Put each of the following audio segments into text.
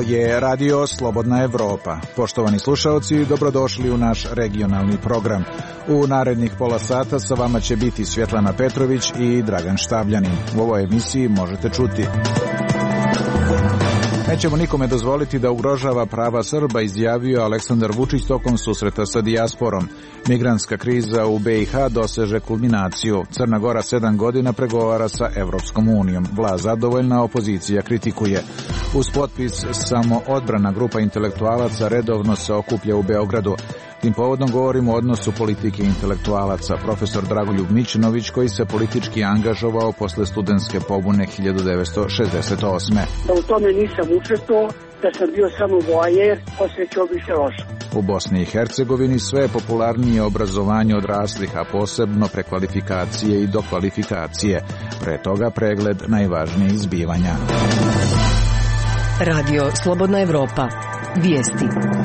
je Radio Slobodna Evropa. Poštovani slušaoci, dobrodošli u naš regionalni program. U narednih pola sata sa vama će biti Svjetlana Petrović i Dragan Štabljanin. U ovoj emisiji možete čuti: nećemo nikome dozvoliti da ugrožava prava Srba, izjavio Aleksandar Vučić tokom susreta sa dijasporom. Migrantska kriza u BiH doseže kulminaciju. Crna Gora 7 godina pregovara sa Evropskom unijom. Vlast zadovoljna, opozicija kritikuje. Uz potpis Samoodbrana grupa intelektualaca redovno se okuplja u Beogradu. Tim povodom govorimo o odnosu politike i intelektualaca. Profesor Dragoljub Mićunović, koji se politički angažovao posle studentske pobune 1968. Da u tome nisam učestvovao, da sam bio samo voajer, osjećao bi se loše. U Bosni i Hercegovini sve je popularnije obrazovanje odraslih, a posebno prekvalifikacije i dokvalifikacije. Pre toga pregled najvažnijih zbivanja. Radio Slobodna Evropa. Vijesti.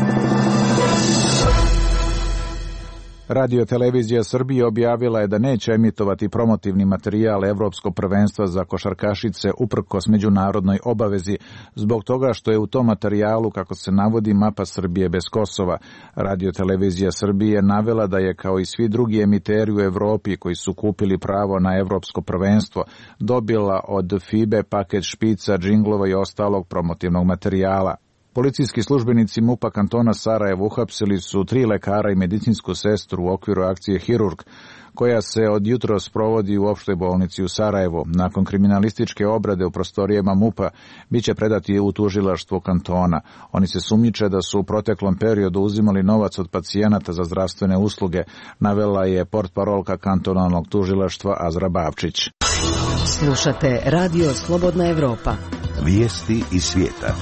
Radio Televizija Srbije objavila je da neće emitovati promotivni materijal Evropskog prvenstva za košarkašice uprkos međunarodnoj obavezi, zbog toga što je u tom materijalu, kako se navodi, mapa Srbije bez Kosova. Radio Televizija Srbije navela da je, kao i svi drugi emiteri u Evropi koji su kupili pravo na Evropsko prvenstvo, dobila od FIBE paket špica, džinglova i ostalog promotivnog materijala. Policijski službenici MUP-a kantona Sarajevo uhapsili su 3 lekara i medicinsku sestru u okviru akcije Hirurg, koja se od jutros provodi u opštoj bolnici u Sarajevu. Nakon kriminalističke obrade u prostorijama MUP-a biće predati u tužilaštvo kantona. Oni se sumnjiče da su u proteklom periodu uzimali novac od pacijenata za zdravstvene usluge, navela je portparolka kantonalnog tužilaštva Azra Bavčić. Slušate Radio Slobodna Evropa. Vijesti iz svijeta.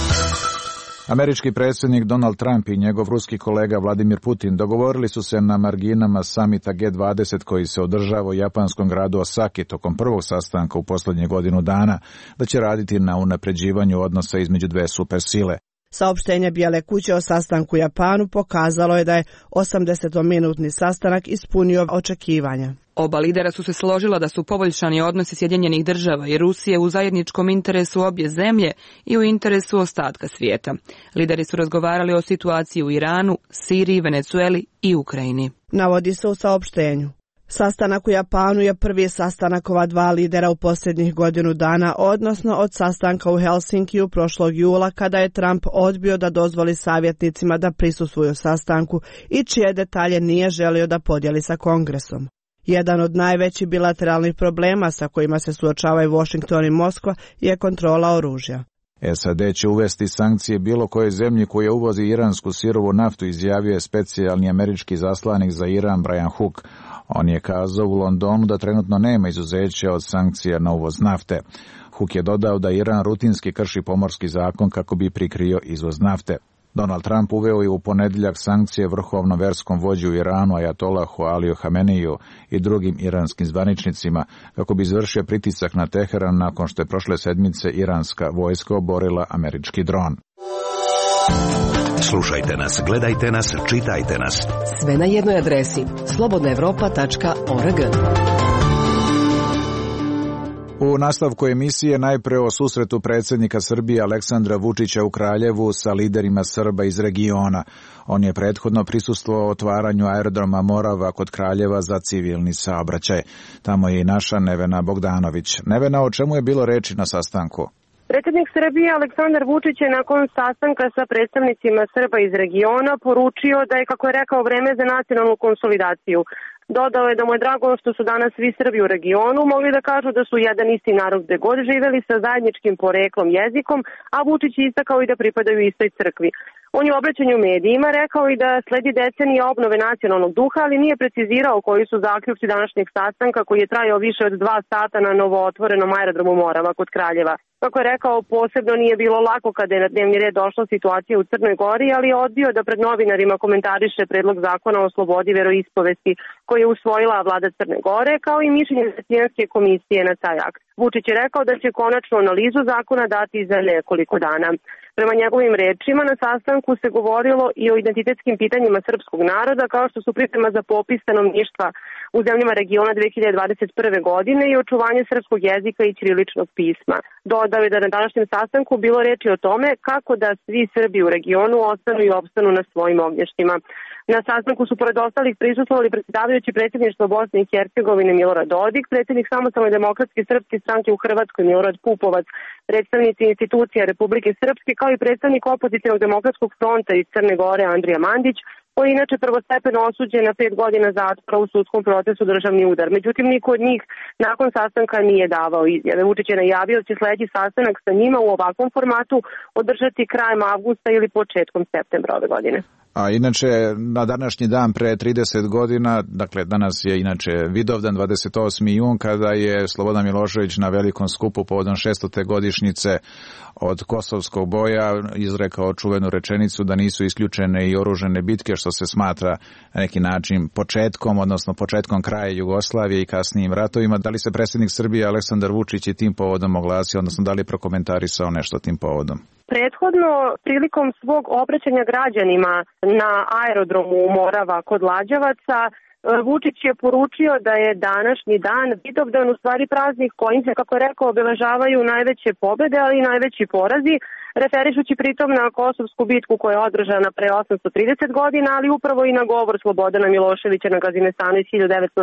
Američki predsjednik Donald Trump i njegov ruski kolega Vladimir Putin dogovorili su se na marginama samita G20 koji se održava u japanskom gradu Osaki tokom prvog sastanka u posljednje godinu dana, da će raditi na unapređivanju odnosa između dve supersile. Saopštenje Bijele kuće o sastanku u Japanu pokazalo je da je 80-minutni sastanak ispunio očekivanja. Oba lidera su se složila da su poboljšani odnosi Sjedinjenih Država i Rusije u zajedničkom interesu obje zemlje i u interesu ostatka svijeta. Lideri su razgovarali o situaciji u Iranu, Siriji, Venezueli i Ukrajini. Navodi se u saopštenju. Sastanak u Japanu je prvi sastanak ova dva lidera u posljednjih godinu dana, odnosno od sastanka u Helsinkiju prošlog jula, kada je Trump odbio da dozvoli savjetnicima da prisustvuju sastanku i čije detalje nije želio da podijeli sa Kongresom. Jedan od najvećih bilateralnih problema sa kojima se suočavaju Washington i Moskva je kontrola oružja. SAD će uvesti sankcije bilo koje zemlji koja uvozi iransku sirovu naftu, izjavio je specijalni američki zaslanik za Iran Brian Hook. On je kazao u Londonu da trenutno nema izuzeća od sankcija na uvoz nafte. Hook je dodao da Iran rutinski krši pomorski zakon kako bi prikrio izvoz nafte. Donald Trump uveo je u ponedjeljak sankcije vrhovnom verskom vođi u Iranu Ajatolahu Aliju Hameneiju i drugim iranskim zvaničnicima kako bi izvršio pritisak na Teheran nakon što je prošle sedmice iranska vojska oborila američki dron. Slušajte nas, gledajte nas, čitajte nas. Sve na jednoj adresi slobodnaevropa.org. U nastavku emisije najpre o susretu predsjednika Srbije Aleksandra Vučića u Kraljevu sa liderima Srba iz regiona. On je prethodno prisustvovao otvaranju aerodroma Morava kod Kraljeva za civilni saobraćaj. Tamo je i naša Nevena Bogdanović. Nevena, o čemu je bilo reči na sastanku? Predsjednik Srbije Aleksandar Vučić je nakon sastanka sa predstavnicima Srba iz regiona poručio da je, kako je rekao, vreme za nacionalnu konsolidaciju. Dodao je da mu je drago što su danas svi Srbi u regionu mogli da kažu da su jedan isti narod gde god živeli sa zajedničkim poreklom jezikom, a Vučić je istakao i da pripadaju istoj crkvi. On je u obraćanju medijima rekao i da sledi decenija obnove nacionalnog duha, ali nije precizirao koji su zaključci današnjeg sastanka koji je trajao više od 2 sata na novootvorenom aerodromu Morava kod Kraljeva. Kako je rekao, posebno nije bilo lako kada je na dnevni red došla situacija u Crnoj Gori, ali je odbio da pred novinarima komentariše predlog zakona o slobodi veroispovesti koje je usvojila vlada Crne Gore, kao i mišljenje Venecijanske komisije na taj akt. Vučić je rekao da će konačnu analizu zakona dati za nekoliko dana. Prema njegovim rečima, na sastanku se govorilo i o identitetskim pitanjima srpskog naroda, kao što su priprema za popis stanovništva u zemljama regiona 2021. godine i očuvanje srpskog jezika i ćiriličnog pisma. Dodao je da na današnjem sastanku bilo reči o tome kako da svi Srbi u regionu ostanu i opstanu na svojim ognjištima. Na sastanku su pored ostalih prisustvovali predsjedavajući predsjedništva Bosne i Hercegovine Milorad Dodik, predsjednik Samostalne demokratske srpske stranke u Hrvatskoj Milorad Pupovac, predstavnici institucija Republike Srpske, kao i predstavnik opozicionog demokratskog fronta iz Crne Gore Andrija Mandić, koji je inače prvostepeno osuđen na 5 godina zatvora u sudskom procesu državni udar. Međutim, niko od njih nakon sastanka nije davao izjave. Vučić je najavio da će sledeći sastanak sa njima u ovakvom formatu održati krajem avgusta ili početkom septembra ove godine. A inače, na današnji dan pre 30 godina, dakle danas je inače Vidovdan, 28. jun, kada je Slobodan Milošević na velikom skupu povodom 600. godišnjice od Kosovskog boja izrekao čuvenu rečenicu da nisu isključene i oružane bitke, što se smatra na neki način početkom, odnosno početkom kraja Jugoslavije i kasnijim ratovima. Da li se predsjednik Srbije Aleksandar Vučić i tim povodom oglasio, odnosno da li je prokomentarisao nešto tim povodom? Prethodno, prilikom svog obraćanja građanima na aerodromu Morava kod Lađevaca, Vučić je poručio da je današnji dan Vidovdan u stvari praznik kojim se, kako je rekao, obeležavaju najveće pobede, ali i najveći porazi, referišući pritom na Kosovsku bitku koja je održana pre 830 godina, ali upravo i na govor Slobodana Miloševića na Gazimestanu iz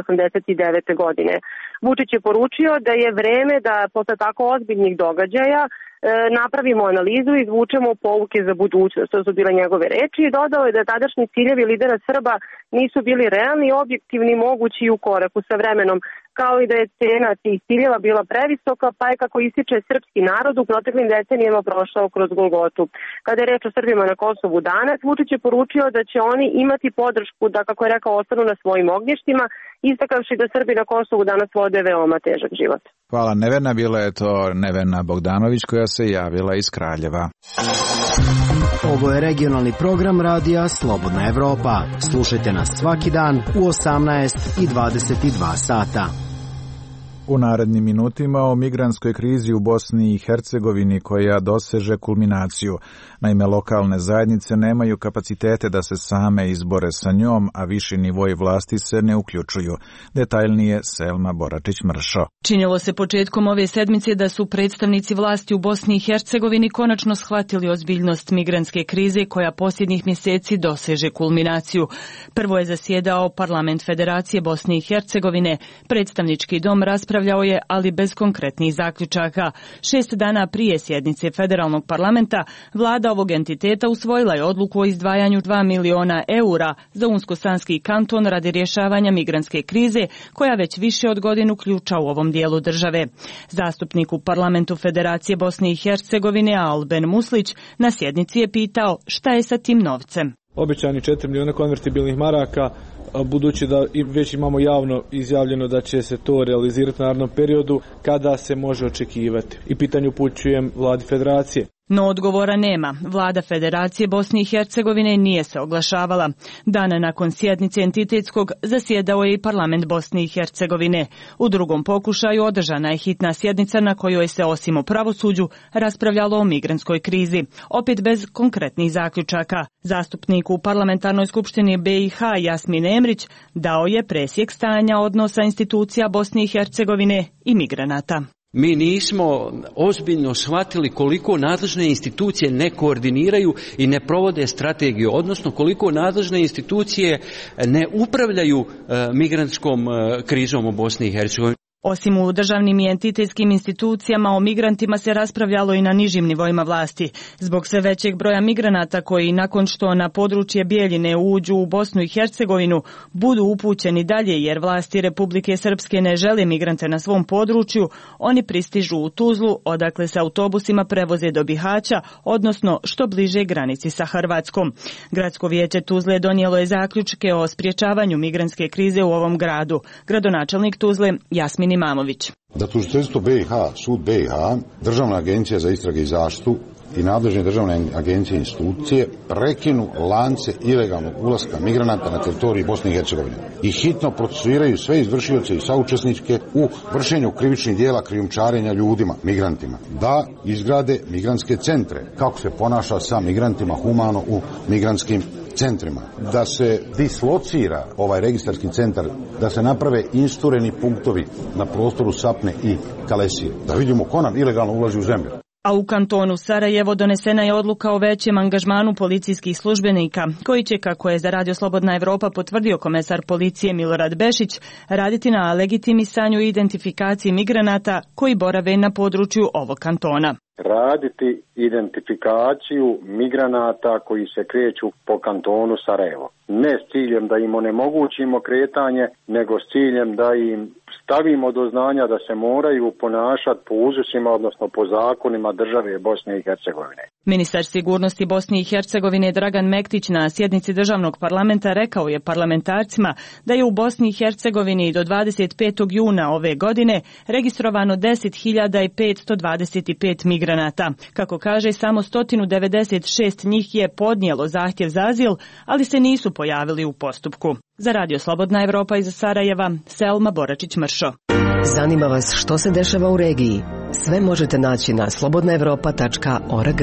1989. godine. Vučić je poručio da je vreme da posle tako ozbiljnih događaja napravimo analizu i izvučemo pouke za budućnost, to su bile njegove reči, i dodao je da tadašnji ciljevi lidera Srba nisu bili realni, objektivni, mogući i u koraku sa vremenom, kao i da je cena tih ciljeva bila previsoka, pa je, kako ističe, srpski narod u proteklim decenijama prošao kroz Golgotu. Kada je reč o Srbima na Kosovu danas, Vučić je poručio da će oni imati podršku da, kako je rekao, ostanu na svojim ognjištima, istakavši da Srbi na Kosovu danas vode veoma težak život. Hvala Nevena, bila je to Nevena Bogdanović koja se javila iz Kraljeva. Ovo je regionalni program radija Slobodna Evropa. Slušajte nas svaki dan u 18 i 22 sata. U narednim minutima o migrantskoj krizi u Bosni i Hercegovini koja doseže kulminaciju. Naime, lokalne zajednice nemaju kapacitete da se same izbore sa njom, a viši nivoi vlasti se ne uključuju. Detaljnije Selma Boračić-Mršo. Činilo se početkom ove sedmice da su predstavnici vlasti u Bosni i Hercegovini konačno shvatili ozbiljnost migrantske krize koja posljednjih mjeseci doseže kulminaciju. Prvo je zasjedao Parlament Federacije Bosne i Hercegovine. Predstavnički dom raspravljao je, ali bez konkretnih zaključaka. 6 dana prije sjednice Federalnog parlamenta, vlada ovog entiteta usvojila je odluku o izdvajanju 2 miliona eura za Unsko-Sanski kanton radi rješavanja migrantske krize, koja već više od godinu ključa u ovom dijelu države. Zastupnik u Parlamentu Federacije Bosne i Hercegovine Alben Muslić na sjednici je pitao šta je sa tim novcem. Obećani 4 miliona konvertibilnih maraka, budući da već imamo javno izjavljeno da će se to realizirati u narednom periodu, kada se može očekivati. I pitanje upućujem vladi federacije. No odgovora nema. Vlada Federacije Bosne i Hercegovine nije se oglašavala. Dana nakon sjednice entitetskog zasjedao je i Parlament Bosne i Hercegovine. U drugom pokušaju održana je hitna sjednica na kojoj se osim o pravosuđu raspravljalo o migrantskoj krizi. Opet bez konkretnih zaključaka. Zastupnik u Parlamentarnoj skupštini BiH Jasmin Emrić dao je presjek stanja odnosa institucija Bosne i Hercegovine i migranata. Mi nismo ozbiljno shvatili koliko nadležne institucije ne koordiniraju i ne provode strategiju, odnosno koliko nadležne institucije ne upravljaju migrantskom krizom u Bosni i Hercegovini. Osim u državnim i entitetskim institucijama, o migrantima se raspravljalo i na nižim nivoima vlasti. Zbog sve većeg broja migranata koji nakon što na područje Bijeljine uđu u Bosnu i Hercegovinu budu upućeni dalje jer vlasti Republike Srpske ne žele migrante na svom području, oni pristižu u Tuzlu, odakle se autobusima prevoze do Bihaća, odnosno što bliže granici sa Hrvatskom. Gradsko vijeće Tuzle donijelo je zaključke o sprječavanju migrantske krize u ovom gradu. Gradonačelnik Tuzle Jasmin Imamović. Da tužiteljstvo BiH, sud BiH, Državna agencija za istrage i zaštitu i nadležne državne agencije i institucije prekinu lance ilegalnog ulaska migranata na teritoriji Bosne i Hercegovine i hitno procesuiraju sve izvršioce i saučesnike u vršenju krivičnih djela krijumčarenja ljudima, migrantima, da izgrade migrantske centre, kako se ponaša sa migrantima humano u migrantskim centrima, da se dislocira ovaj registarski centar, da se naprave instureni punktovi na prostoru Sapne i Kalesije, da vidimo ko nam ilegalno ulazi u zemlju. A u kantonu Sarajevo donesena je odluka o većem angažmanu policijskih službenika, koji će, kako je za Radio Slobodna Evropa potvrdio komesar policije Milorad Bešić, raditi na legitimisanju i identifikaciji migranata koji borave na području ovog kantona. Raditi identifikaciju migranata koji se kreću po kantonu Sarajevo. Ne s ciljem da im onemogućimo kretanje, nego s ciljem da im stavimo do znanja da se moraju ponašati po uzusima, odnosno po zakonima države Bosne i Hercegovine. Ministar sigurnosti Bosne i Hercegovine Dragan Mektić na sjednici državnog parlamenta rekao je parlamentarcima da je u Bosni i Hercegovini do 25. juna ove godine registrovano 10.525 migranata. Kako kaže, samo 196 njih je podnijelo zahtjev za azil, ali se nisu pojavili u postupku. Za Radio Slobodna Evropa iz Sarajeva, Selma Boračić-Mršo. Zanima vas što se dešava u regiji? Sve možete naći na slobodnaevropa.org.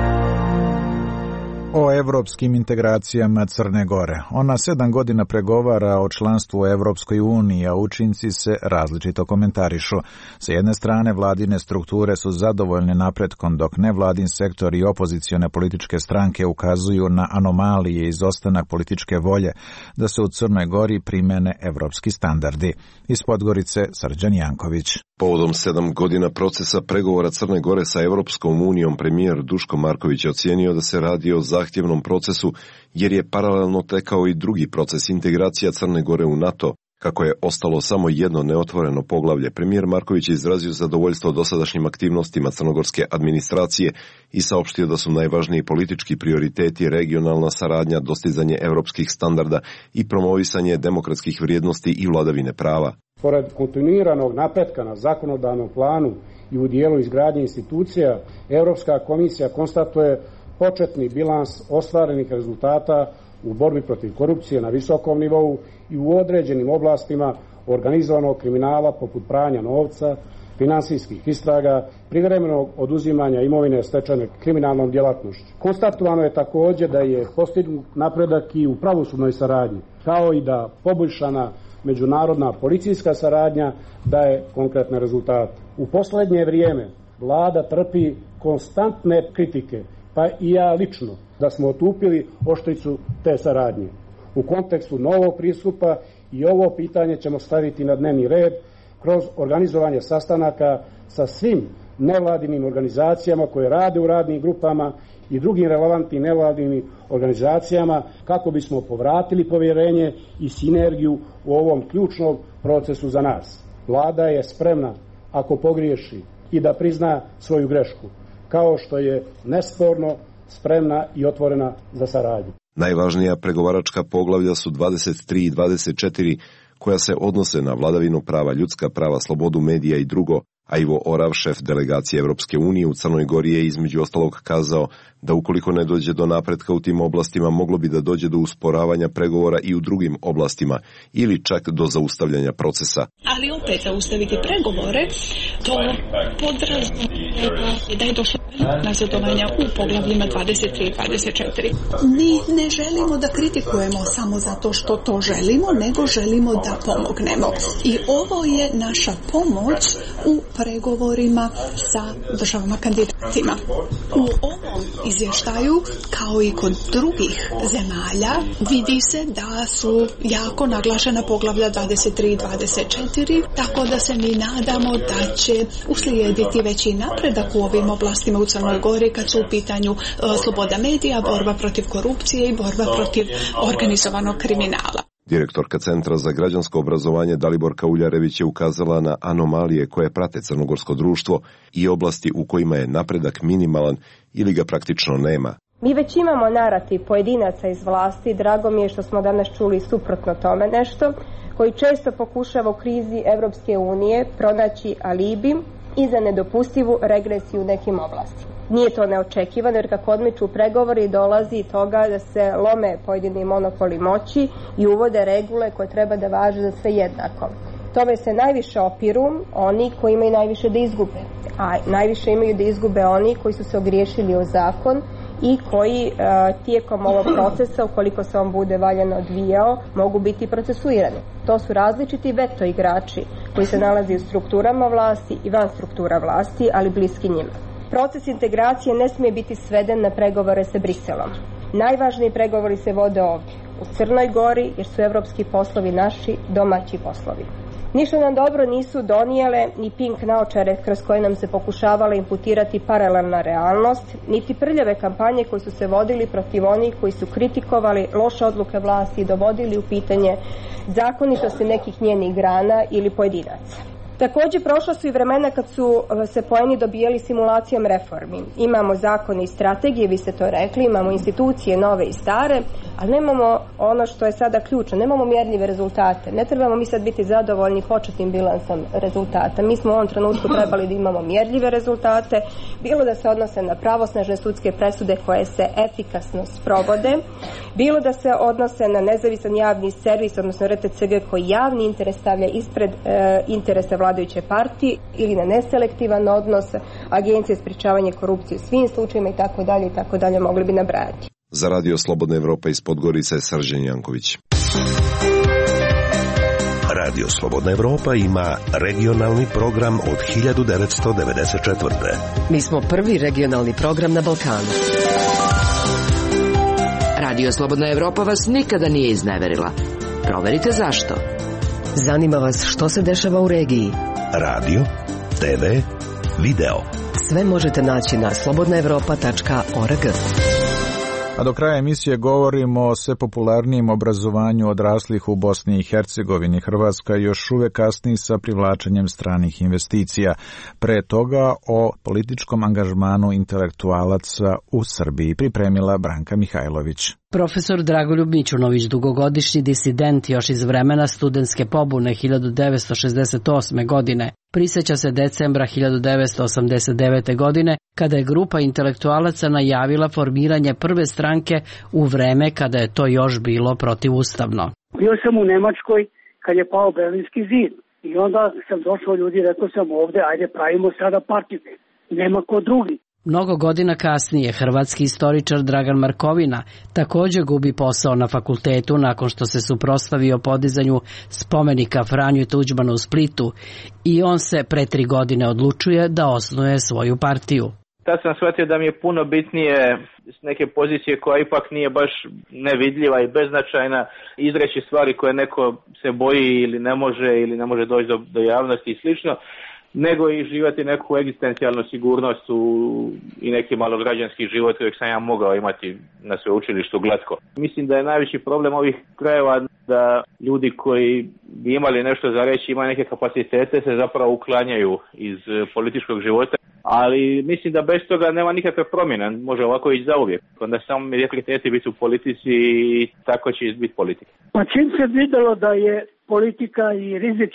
O evropskim integracijama Crne Gore. Ona 7 godina pregovara o članstvu u Evropskoj uniji, a učinci se različito komentarišu. Sa jedne strane, vladine strukture su zadovoljne napretkom, dok nevladin sektor i opozicione političke stranke ukazuju na anomalije i izostanak političke volje da se u Crnoj Gori primene evropski standardi. Iz Podgorice, Srđan Janković. Povodom 7 godina procesa pregovora Crne Gore sa Evropskom unijom, premijer Duško Marković je ocijenio da se radi o zahtjevnom procesu, jer je paralelno tekao i drugi proces integracija Crne Gore u NATO. Kako je ostalo samo jedno neotvoreno poglavlje, premijer Marković je izrazio zadovoljstvo dosadašnjim aktivnostima crnogorske administracije i saopštio da su najvažniji politički prioriteti regionalna saradnja, dostizanje evropskih standarda i promovisanje demokratskih vrijednosti i vladavine prava. Pored kontinuiranog napretka na zakonodavnom planu i u dijelu izgradnje institucija, Europska komisija konstatuje početni bilans ostvarenih rezultata u borbi protiv korupcije na visokom nivou i u određenim oblastima organizovanog kriminala poput pranja novca, finansijskih istraga, privremenog oduzimanja imovine stečene kriminalnom djelatnošću. Konstatovano je također da je postignut napredak i u pravosudnoj saradnji, kao i da poboljšana međunarodna policijska saradnja daje konkretne rezultate. U posljednje vrijeme vlada trpi konstantne kritike, pa i ja lično, da smo otupili oštricu te saradnje. U kontekstu novog pristupa i ovo pitanje ćemo staviti na dnevni red kroz organizovanje sastanaka sa svim nevladinim organizacijama koje rade u radnim grupama i drugim relevantnim nevladinim organizacijama kako bismo povratili povjerenje i sinergiju u ovom ključnom procesu za nas. Vlada je spremna, ako pogriješi, i da prizna svoju grešku, kao što je nesporno spremna i otvorena za saradnju. Najvažnija pregovaračka poglavlja su 23 i 24, koja se odnose na vladavinu prava, ljudska prava, slobodu medija i drugo, a Ivo Orav, šef delegacije Evropske unije u Crnoj Gori, je između ostalog kazao da ukoliko ne dođe do napretka u tim oblastima, moglo bi da dođe do usporavanja pregovora i u drugim oblastima ili čak do zaustavljanja procesa. Ali opet zaustaviti pregovore, to podrazumijeva da je došlo nazadovanja u poglavljima 23 i 24. Mi ne želimo da kritikujemo samo zato što to želimo, nego želimo da pomognemo. I ovo je naša pomoć u pregovorima sa državama kandidatima. U ovom izvještaju, kao i kod drugih zemalja, vidi se da su jako naglašena poglavlja 23 i 24, tako da se mi nadamo da će uslijediti veći napredak u ovim oblastima u Crnoj Gori kad su u pitanju sloboda medija, borba protiv korupcije i borba protiv organizovanog kriminala. Direktorka Centra za građansko obrazovanje Daliborka Uljarević je ukazala na anomalije koje prate crnogorsko društvo i oblasti u kojima je napredak minimalan ili ga praktično nema. Mi već imamo narativ pojedinaca iz vlasti, drago mi je što smo danas čuli suprotno tome nešto, koji često pokušava u krizi Evropske unije pronaći alibi i za nedopustivu regresiju u nekim oblastima. Nije to neočekivano jer kako odmiču pregovori dolazi toga da se lome pojedini monopoli moći i uvode regule koje treba da važe za sve jednako. Tome se najviše opiru oni koji imaju najviše da izgube, a najviše imaju da izgube oni koji su se ogriješili o zakon i koji tijekom ovog procesa, ukoliko se on bude valjano odvijao, mogu biti procesuirani. To su različiti veto igrači koji se nalaze u strukturama vlasti i van struktura vlasti, ali bliski njima. Proces integracije ne smije biti sveden na pregovore sa Briselom. Najvažniji pregovori se vode ovdje, u Crnoj Gori, jer su evropski poslovi naši domaći poslovi. Ništa nam dobro nisu donijele ni pink naočare kroz koje nam se pokušavala imputirati paralelna realnost, niti prljave kampanje koje su se vodili protiv onih koji su kritikovali loše odluke vlasti i dovodili u pitanje zakonitosti nekih njenih grana ili pojedinaca. Također prošla su i vremena kad su se poeni dobijali simulacijom reformi. Imamo zakone i strategije, vi ste to rekli, imamo institucije nove i stare, ali nemamo ono što je sada ključno, nemamo mjerljive rezultate. Ne trebamo mi sad biti zadovoljni početnim bilansom rezultata. Mi smo u ovom trenutku trebali da imamo mjerljive rezultate, bilo da se odnose na pravosnažne sudske presude koje se efikasno sprovode, bilo da se odnose na nezavisan javni servis, odnosno RTCG koji javni interes stavlja ispred interesa vladajuće partije ili na neselektivan odnos Agencije sprječavanja korupcije u svim slučajima i tako dalje, mogli bi nabrajati. Za Radio Slobodna Evropa iz Podgorice je Srđan Janković. Radio Slobodna Evropa ima regionalni program od 1994. Mi smo prvi regionalni program na Balkanu. Radio Slobodna Evropa vas nikada nije izneverila. Proverite zašto. Zanima vas što se dešava u regiji. Radio, TV, video. Sve možete naći na slobodnaevropa.org. A do kraja emisije govorimo o sve popularnijem obrazovanju odraslih u Bosni i Hercegovini. Hrvatska još uvek kasni sa privlačenjem stranih investicija. Pre toga o političkom angažmanu intelektualaca u Srbiji pripremila Branka Mihajlović. Profesor Dragoljub Mićunović, dugogodišnji disident još iz vremena studentske pobune 1968. godine, prisjeća se decembra 1989. godine kada je grupa intelektualaca najavila formiranje prve stranke u vreme kada je to još bilo protivustavno. Bio sam u Nemačkoj kad je pao Berlinski zid i onda sam došao ljudi, rekao sam ovdje, ajde pravimo sada partiju, nema ko drugi. Mnogo godina kasnije hrvatski istoričar Dragan Markovina također gubi posao na fakultetu nakon što se suprotstavio podizanju spomenika Franju Tuđmanu u Splitu i on se pre 3 godine odlučuje da osnuje svoju partiju. Tad sam shvatio da mi je puno bitnije s neke pozicije koja ipak nije baš nevidljiva i beznačajna izreći stvari koje neko se boji ili ne može doći do javnosti i slično, nego i živjeti neku egzistencijalnu sigurnost i neki malograđanski život kojeg sam ja mogao imati na sveučilištu glatko. Mislim da je najveći problem ovih krajeva da ljudi koji bi imali nešto za reći, imaju neke kapacitete, se zapravo uklanjaju iz političkog života. Ali mislim da bez toga nema nikakve promjene, može ovako ići zauvijek. Onda samo prioriteti biti u politici i tako će biti politika. Pa čim se vidjelo da je politika i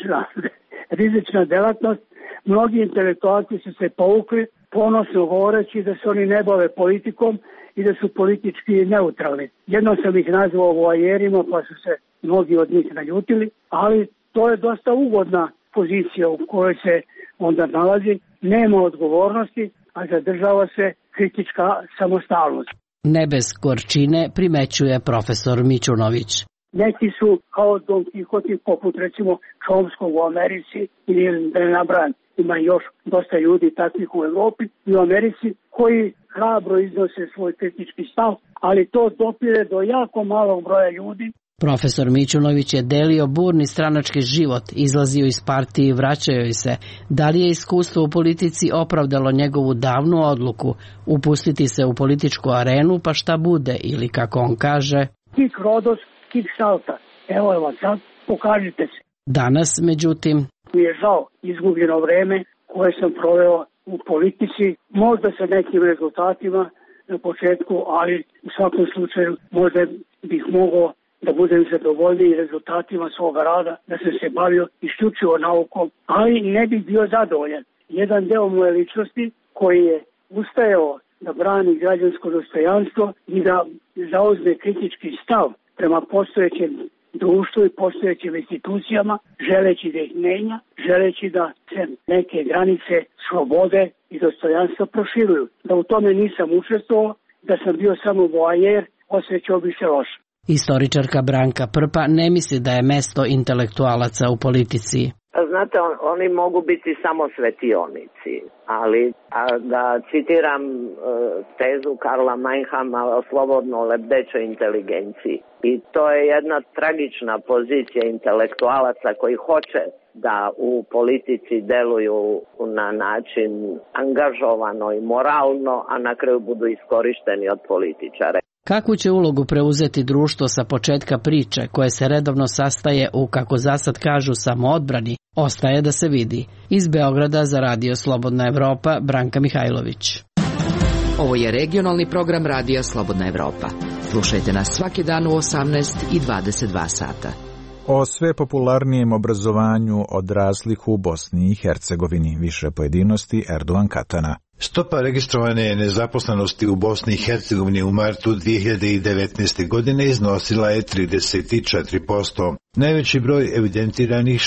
rizična delatnost, mnogi intelektualci su se povukli, ponosno govoreći da se oni ne bave politikom i da su politički neutralni. Jednom sam ih nazvao voajerima, pa su se mnogi od njih naljutili, ali to je dosta ugodna pozicija u kojoj se onda nalazi. Nema odgovornosti, a zadržava se kritička samostalnost. Ne bez gorčine primećuje profesor Mićunović. Neki su kao Don Quixote, poput recimo Chomskog u Americi ili da ne nabrajam. Ima još dosta ljudi takvih u Europi i u Americi koji hrabro iznose svoj kritički stav, ali to dopire do jako malog broja ljudi. Profesor Mićunović je delio burni stranački život, izlazio iz partije i vraćao joj se. Da li je iskustvo u politici opravdalo njegovu davnu odluku upustiti se u političku arenu pa šta bude, ili kako on kaže, Hic Rhodus, hic salta. Evo vam sad, pokažite se. Danas, međutim, mi je žao izgubljeno vreme koje sam proveo u politici, možda sa nekim rezultatima na početku, ali u svakom slučaju možda bih mogao da budem zadovoljniji rezultatima svoga rada, da sam se bavio isključivo naukom, ali ne bih bio zadovoljan. Jedan deo moje ličnosti koji je ustajao da brani građansko dostojanstvo i da zauzme kritički stav prema postojećem društvu i postojećim institucijama, želeći da ih menja, želeći da se neke granice slobode i dostojanstva proširuju. Da u tome nisam učestvovao, da sam bio samo voajer, osjećao bi se loše. Istoričarka Branka Prpa ne misli da je mesto intelektualaca u politici. Znate, oni mogu biti samo svetionici, ali da citiram tezu Karla Meinhama o slobodno lebdećoj inteligenciji. I to je jedna tragična pozicija intelektualaca koji hoće da u politici deluju na način angažovano i moralno, a na kraju budu iskorišteni od političara. Kakvu će ulogu preuzeti društvo sa početka priče koje se redovno sastaje u, kako zasad kažu, samoodbrani, ostaje da se vidi. Iz Beograda za Radio Slobodna Evropa, Branka Mihajlović. Ovo je regionalni program Radija Slobodna Evropa. Slušajte nas svaki dan u 18 i 22 sata. O sve popularnijem obrazovanju odraslih u Bosni i Hercegovini. Više pojedinosti Erdogan Katana. Stopa registrovane nezaposlenosti u Bosni i Hercegovini u martu 2019. godine iznosila je 34%. Najveći broj evidentiranih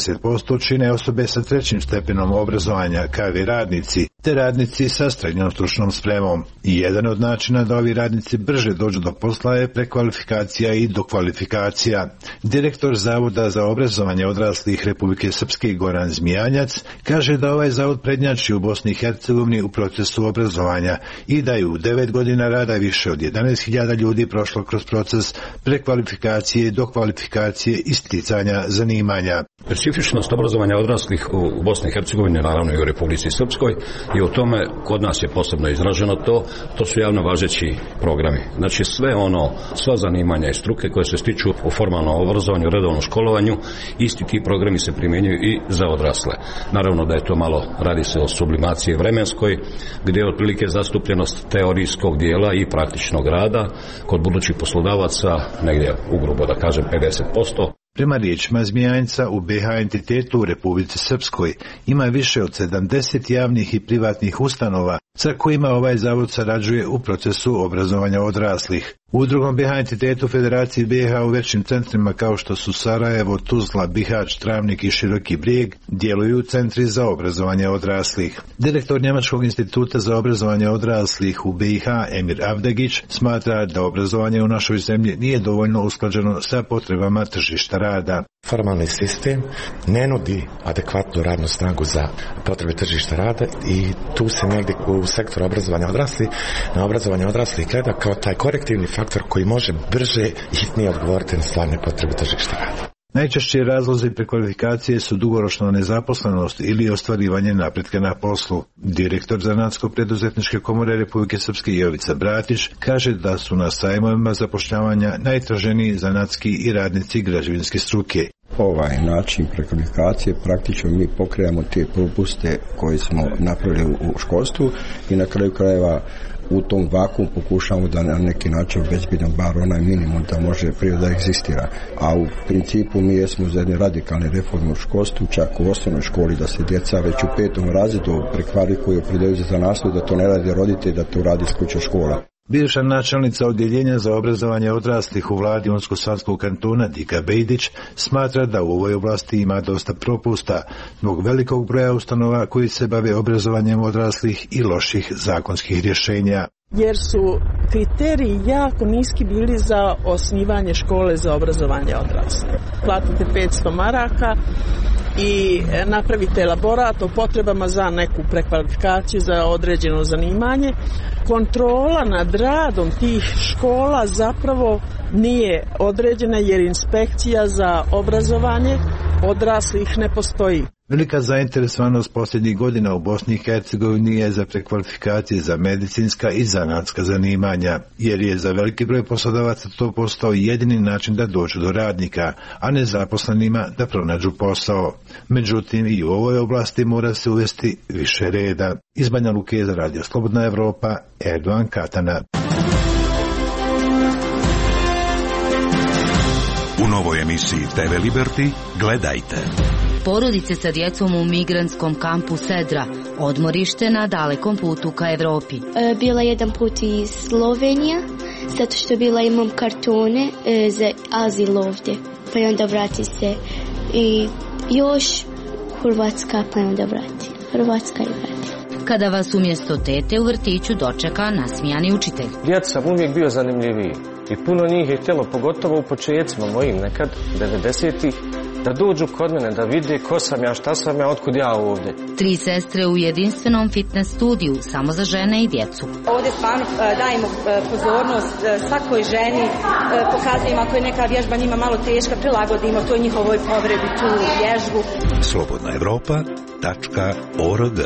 60% čine osobe sa 3. stepenom obrazovanja, KV radnici, te radnici sa srednjom stručnom spremom. I jedan od načina da ovi radnici brže dođu do posla je prekvalifikacija i dokvalifikacija. Direktor Zavoda za obrazovanje odraslih Republike Srpske Goran Zmijanjac kaže da ovaj zavod prednjači u Bosni i Hercegovini u procesu obrazovanja i da je u 9 godina rada više od 11.000 ljudi prošlo kroz proces prekvalifikacije, dokvalifikacije i sticanja zanimanja. Specifičnost obrazovanja odraslih u Bosni i Hercegovini, naravno i u Republici Srpskoj, i u tome kod nas je posebno izraženo to su javno važeći programi. Znači sva zanimanja i struke koje se stiču u formalnom obrazovanju, redovnom školovanju, isti ti programi se primjenjuju i za odrasle. Naravno da je to malo, radi se o sublimaciji vremenskoj, gdje je otprilike zastupljenost teorijskog dijela i praktičnog rada kod budućih poslodavaca negdje ugrubo da kažem 50%. Prema riječima Zmijanjca, u BiH entitetu u Republici Srpskoj ima više od 70 javnih i privatnih ustanova sa kojima ovaj zavod sarađuje u procesu obrazovanja odraslih. U drugom BiH entitetu Federacije BiH u većim centrima kao što su Sarajevo, Tuzla, Bihać, Travnik i Široki Brijeg djeluju centri za obrazovanje odraslih. Direktor Njemačkog instituta za obrazovanje odraslih u BiH Emir Avdegić smatra da obrazovanje u našoj zemlji nije dovoljno usklađeno sa potrebama tržišta rada. Formalni sistem ne nudi adekvatnu radnu snagu za potrebe tržišta rada i tu se negdje u sektoru obrazovanja odraslih, na obrazovanje odraslih gleda kao taj korektivni faktor koji može brže i hitnije odgovoriti na stvarne potrebe tržišta rada. Najčešći razlozi prekvalifikacije su dugoročna nezaposlenost ili ostvarivanje napretka na poslu. Direktor Zanatsko-preduzetničke komore Republike Srpske Jovica Bratić kaže da su na sajmovima zapošljavanja najtraženiji zanatski i radnici građevinske struke. Ovaj način prekvalifikacije praktično mi pokrijemo te propuste koje smo napravili u školstvu i na kraju krajeva u tom vakuum pokušamo da na neki način obezbedimo bar onaj minimum da može priroda egzistira. A u principu mi jesmo za jedne radikalne reforme u školstvu, čak u osnovnoj školi da se djeca već u 5. razredu prekvalifikuju, predaju za nastavu, da to ne radi roditelj, da to radi iz kuće škola. Bivša načelnica odjeljenja za obrazovanje odraslih u vladi Unsko-Sanskog kantona Dika Bejdić smatra da u ovoj oblasti ima dosta propusta zbog velikog broja ustanova koji se bave obrazovanjem odraslih i loših zakonskih rješenja. Jer su kriteriji jako niski bili za osnivanje škole za obrazovanje odraslih. Platite 500 maraka i napravite elaborat o potrebama za neku prekvalifikaciju, za određeno zanimanje. Kontrola nad radom tih škola zapravo nije određena jer inspekcija za obrazovanje odraslih ne postoji. Velika zainteresovanost posljednjih godina u Bosni i Hercegovini je za prekvalifikacije za medicinska i zanatska zanimanja, jer je za veliki broj poslodavaca to postao jedini način da dođu do radnika, a nezaposlenima da pronađu posao. Međutim, i u ovoj oblasti mora se uvesti više reda. Iz Banja Luke za Radio Slobodna Evropa, Erdogan Katana. U novoj emisiji TV Liberty gledajte. Porodice sa djecom u migrantskom kampu Sedra, odmorište na dalekom putu ka Evropi. Bila jedan put iz Slovenija, zato što bila imam kartone za azil ovdje, pa i onda vrati se. I još Hrvatska, pa i onda vrati. Hrvatska i vrati. Kada vas umjesto tete u vrtiću dočeka nasmijani učitelj. Djeca sam uvijek bio zanimljiviji i puno njih je htjelo, pogotovo u početcima mojim nekad, 90-ih, da dođu kod mene, da vide ko sam ja, šta sam ja, otkud ja ovdje. 3 sestre u jedinstvenom fitness studiju, samo za žene i djecu. Ovdje stvarno dajemo pozornost svakoj ženi, pokazujemo ako je neka vježba njima malo teška, prilagodimo to njihovoj povredi, tu vježbu. slobodnaevropa.org.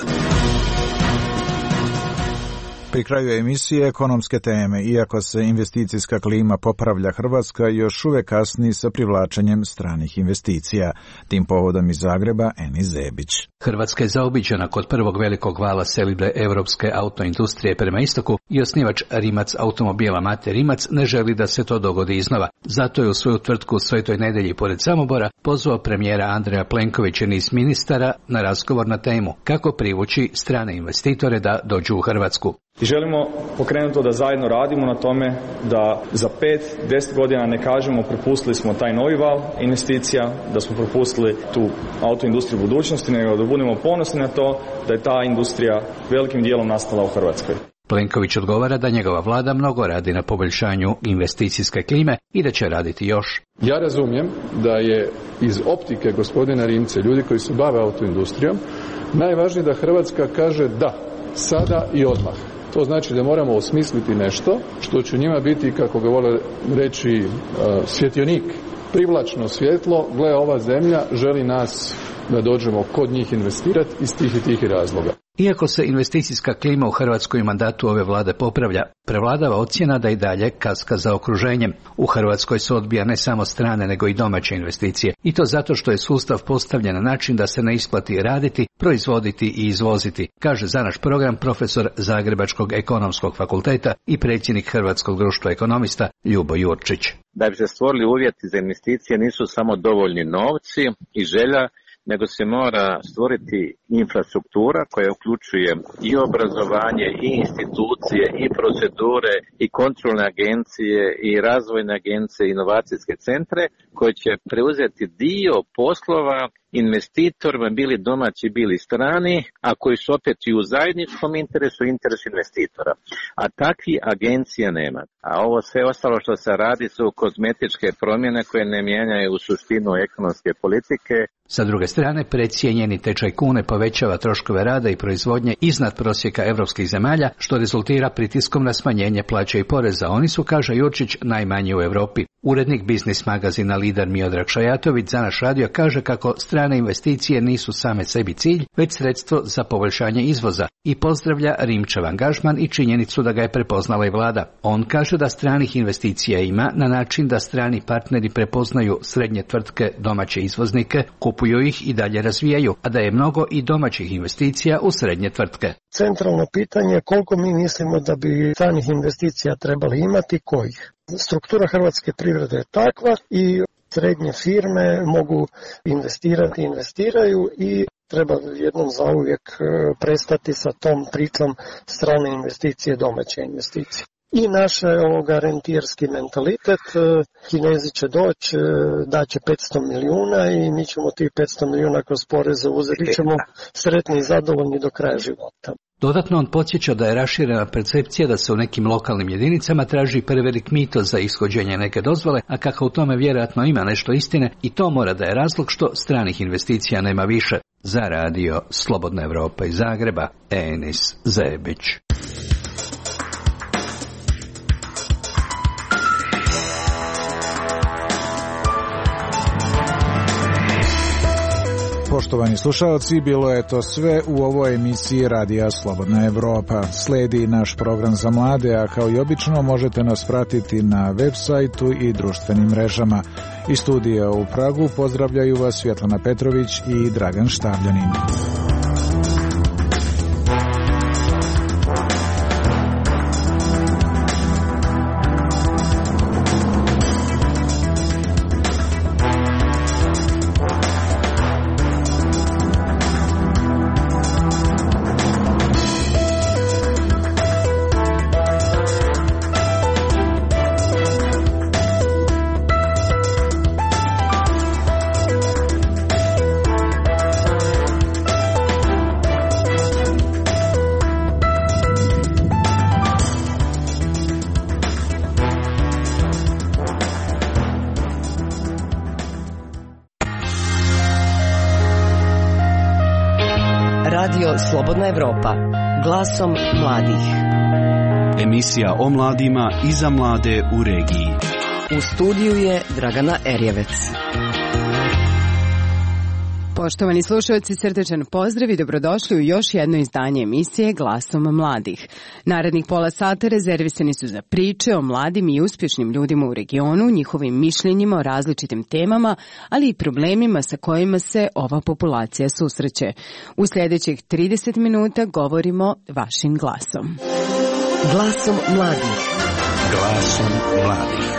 Pri kraju emisije ekonomske teme, iako se investicijska klima popravlja, Hrvatska još uvijek kasni sa privlačenjem stranih investicija. Tim povodom iz Zagreba, Enis Zebić. Hrvatska je zaobiđena kod prvog velikog vala selidbe europske autoindustrije prema istoku i osnivač Rimac automobila Mate Rimac ne želi da se to dogodi iznova. Zato je u svoju tvrtku u Svetoj Nedelji pored Samobora pozvao premijera Andreja Plenkovića i niz ministara na razgovor na temu kako privući strane investitore da dođu u Hrvatsku. I želimo pokrenuti da zajedno radimo na tome da za 5-10 godina ne kažemo propustili smo taj novi val investicija, da smo propustili tu autoindustriju budućnosti, nego da budemo ponosni na to da je ta industrija velikim dijelom nastala u Hrvatskoj. Plenković odgovara da njegova vlada mnogo radi na poboljšanju investicijske klime i da će raditi još. Ja razumijem da je iz optike gospodina Rimca, ljudi koji se bave autoindustrijom, najvažnije da Hrvatska kaže da, sada i odmah. To znači da moramo osmisliti nešto što će njima biti, kako ga vole reći, svjetionik, privlačno svjetlo. Gle, ova zemlja želi nas da dođemo kod njih investirati iz tih i tih razloga. Iako se investicijska klima u Hrvatskoj mandatu ove vlade popravlja, prevladava ocjena da i dalje kaska za okruženjem. U Hrvatskoj se odbija ne samo strane nego i domaće investicije. I to zato što je sustav postavljen na način da se ne isplati raditi, proizvoditi i izvoziti, kaže za naš program profesor Zagrebačkog ekonomskog fakulteta i predsjednik Hrvatskog društva ekonomista Ljubo Jurčić. Da bi se stvorili uvjeti za investicije nisu samo dovoljni novci i želja, nego se mora stvoriti infrastruktura koja uključuje i obrazovanje, i institucije, i procedure, i kontrolne agencije, i razvojne agencije, inovacijske centre koje će preuzeti dio poslova investitorima, bili domaći, bili strani, a koji su opet i u zajedničkom interesu, interesu investitora. A takvi agencija nema. A ovo sve ostalo što se radi su kozmetičke promjene koje ne mijenjaju u suštinu ekonomske politike. Sa druge strane, precijenjeni tečaj kune povećava troškove rada i proizvodnje iznad prosjeka evropskih zemalja, što rezultira pritiskom na smanjenje plaća i poreza. Oni su, kaže Jurčić, najmanji u Europi. Urednik biznis magazina Lider Miodrag Šajatović za naš radio kaže kako strane investicije nisu same sebi cilj, već sredstvo za poboljšanje izvoza i pozdravlja Rimčev angažman i činjenicu da ga je prepoznala i vlada. On kaže da stranih investicija ima na način da strani partneri prepoznaju srednje tvrtke domaće izvoznike, kupuju ih i dalje razvijaju, a da je mnogo i domaćih investicija u srednje tvrtke. Centralno pitanje je koliko mi mislimo da bi stranih investicija trebali imati, kojih. Struktura hrvatske privrede je takva i srednje firme mogu investirati, investiraju i treba jednom zauvijek prestati sa tom pričom strane investicije, domaće investicije. I naš rentijerski mentalitet, Kinezi će doći, daće 500 milijuna i mi ćemo tih 500 milijuna kroz poreze uzeti, ćemo sretni i zadovoljni do kraja života. Dodatno on podsjeća da je raširena percepcija da se u nekim lokalnim jedinicama traži prevelik mito za ishođenje neke dozvole, a kako u tome vjerojatno ima nešto istine, i to mora da je razlog što stranih investicija nema više. Za radio Slobodna Evropa iz Zagreba, Enis Zebić. Poštovani slušalci, bilo je to sve u ovoj emisiji Radija Slobodna Evropa. Slijedi naš program za mlade, a kao i obično možete nas pratiti na web sajtu i društvenim mrežama. Iz studija u Pragu pozdravljaju vas Svjetlana Petrović i Dragan Štavljanin. Radio Slobodna Evropa. Glasom mladih. Emisija o mladima i za mlade u regiji. U studiju je Dragana Erjevec. Poštovani slušalci, srdečan pozdrav i dobrodošli u još jedno izdanje emisije Glasom mladih. Narednih pola sata rezervisani su za priče o mladim i uspješnim ljudima u regionu, njihovim mišljenjima o različitim temama, ali i problemima sa kojima se ova populacija susreće. U sljedećih 30 minuta govorimo vašim glasom. Glasom mladih. Glasom mladih.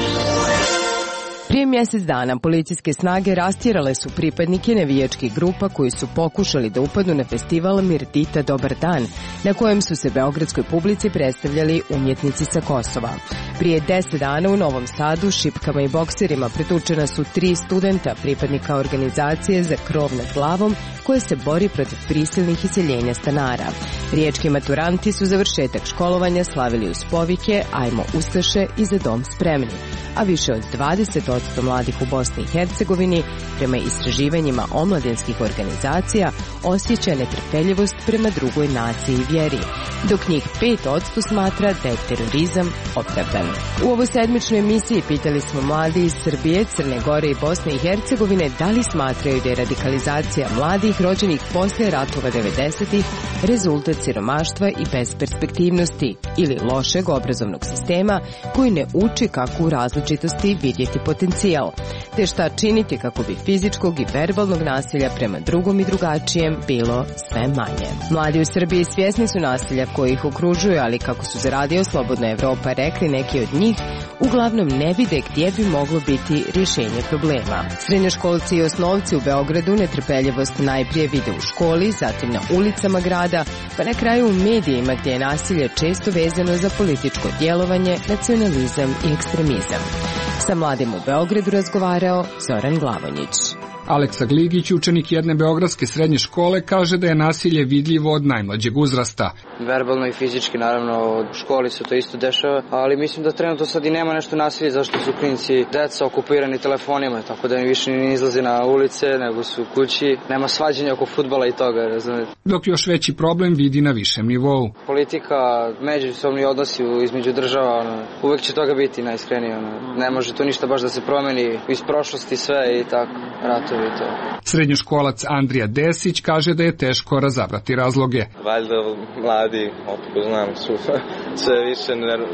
Prije mjesec dana policijske snage rastjerale su pripadnike navijačkih grupa koji su pokušali da upadnu na festival Mirdita Dobar dan, na kojem su se beogradskoj publici predstavljali umjetnici sa Kosova. Prije 10 dana u Novom Sadu šipkama i bokserima pretučena su 3 studenta pripadnika organizacije Za krov nad glavom koje se bori protiv prisilnih iseljenja stanara. Riječki maturanti su završetak školovanja slavili uz povike Ajmo Ustaše i Za dom spremni, a više od 20% mladih u Bosni i Hercegovini, prema istraživanjima omladinskih organizacija, osjeća netrpeljivost prema drugoj naciji i vjeri, dok njih 5% smatra da je terorizam opravdan. U ovoj sedmičnoj emisiji pitali smo mladi iz Srbije, Crne Gore i Bosne i Hercegovine da li smatraju da je radikalizacija mladih rođenih poslije ratova 90-ih rezultat siromaštva i besperspektivnosti ili lošeg obrazovnog sistema koji ne uči kako u različitosti vidjeti potencijal, te šta činiti kako bi fizičkog i verbalnog nasilja prema drugom i drugačijem bilo sve manje. Mladi u Srbiji svjesni su nasilja koji ih okružuju, ali kako su za Radio Slobodna Evropa rekli neki od njih, uglavnom ne vide gdje bi moglo biti rješenje problema. Srednjoškolci i osnovci u Beogradu netrpeljivost najprije vide u školi, zatim na ulicama grada, pa na kraju u medijima gdje je nasilje često vezano za političko djelovanje, nacionalizam i ekstremizam. Sa mladim u Beogradu razgovarao Zoran Glavonjić. Aleksa Gligić, učenik jedne beogradske srednje škole, kaže da je nasilje vidljivo od najmlađeg uzrasta. Verbalno i fizički, naravno, u školi se to isto dešava, ali mislim da trenutno sad i nema nešto nasilje, zašto su klinci, deca okupirani telefonima, tako da mi više ne izlaze na ulice, nego su u kući, nema svađanja oko fudbala i toga, razumijete. Dok još veći problem vidi na višem nivou. Politika, međusobni odnosi između država, uvek će toga biti najiskrenije, ne može to ništa baš da se promeni iz prošlosti sve i tako, ratovi. Srednjoškolac Andrija Desić kaže da je teško razabrati razloge. Valjda mladi, otko znam, su sve više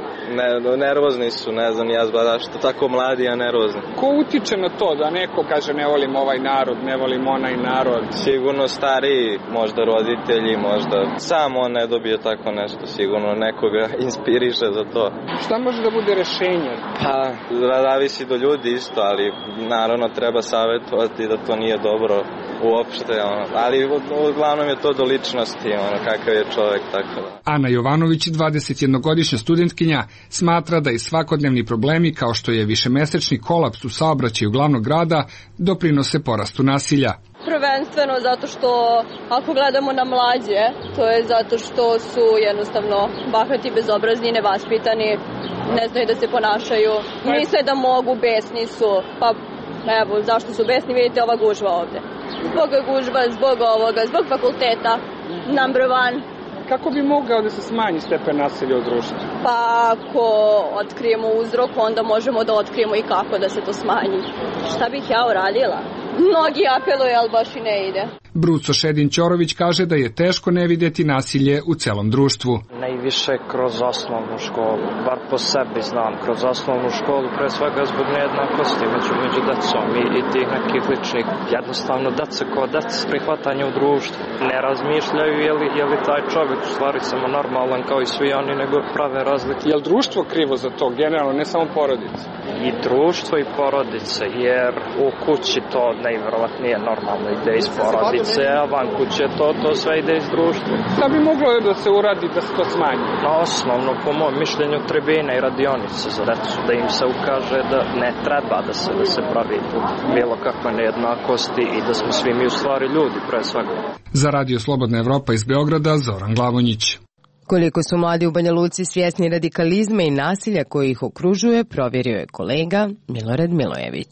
nervozni su, ne znam ja zašto tako mladi, a nervozni. Ko utiče na to da neko kaže ne volim ovaj narod, ne volim onaj narod? Sigurno stariji, možda roditelji, možda sam on ne dobije tako nešto, sigurno nekoga inspiriše za to. Šta može da bude rešenje? Pa, zavisi do ljudi isto, ali naravno treba savjetovati da to nije dobro uopšte, ali uglavnom je to do ličnosti, kakav je čovjek, tako da. Ana Jovanović, 21-godišnja studentkinja, smatra da i svakodnevni problemi kao što je višemesečni kolaps u saobraćaju glavnog grada doprinose porastu nasilja. Prvenstveno zato što ako gledamo na mlađe, to je zato što su jednostavno bahati, bezobrazni, nevaspitani, ne znaju da se ponašaju, misle da mogu, besni su, pa evo, zašto su besni, vidite ova gužva ovde. Zbog gužva, zbog ovoga, zbog fakulteta, number one. Kako bi mogao da se smanji stepen nasilja u društvu? Pa ako otkrijemo uzrok, onda možemo da otkrijemo i kako da se to smanji. Šta bih ja uradila? Mnogi apeluju, ali baš i ne ide. Bruco Šedin-Ćorović kaže da je teško ne vidjeti nasilje u celom društvu. Najviše kroz osnovnu školu, bar po sebi znam, kroz osnovnu školu, pre svega zbog nejednakosti među decom i tih nekih ličnih, jednostavno deca kao deca prihvatanje u društvu. Ne razmišljaju je li taj čovjek u stvari samo normalan kao i svi oni, nego prave razlike. Je li društvo krivo za to, generalno, ne samo porodice? I društvo i porodice, jer u kući to najvjerovatnije normalno ide iz porodice, a van kuće to sve ide iz društva. Šta bi moglo da se uradi da se to smanji? Osnovno, po mom mišljenju, tribine i radionice za decu, da im se ukaže da ne treba da se pravi bilo kakve nejednakosti i da smo svi mi u stvari ljudi, pre svega. Za Radio Slobodna Evropa iz Beograda, Zoran Glavonjić. Koliko su mladi u Banja Luci svjesni radikalizma i nasilja koji ih okružuje, provjerio je kolega Milorad Milojević.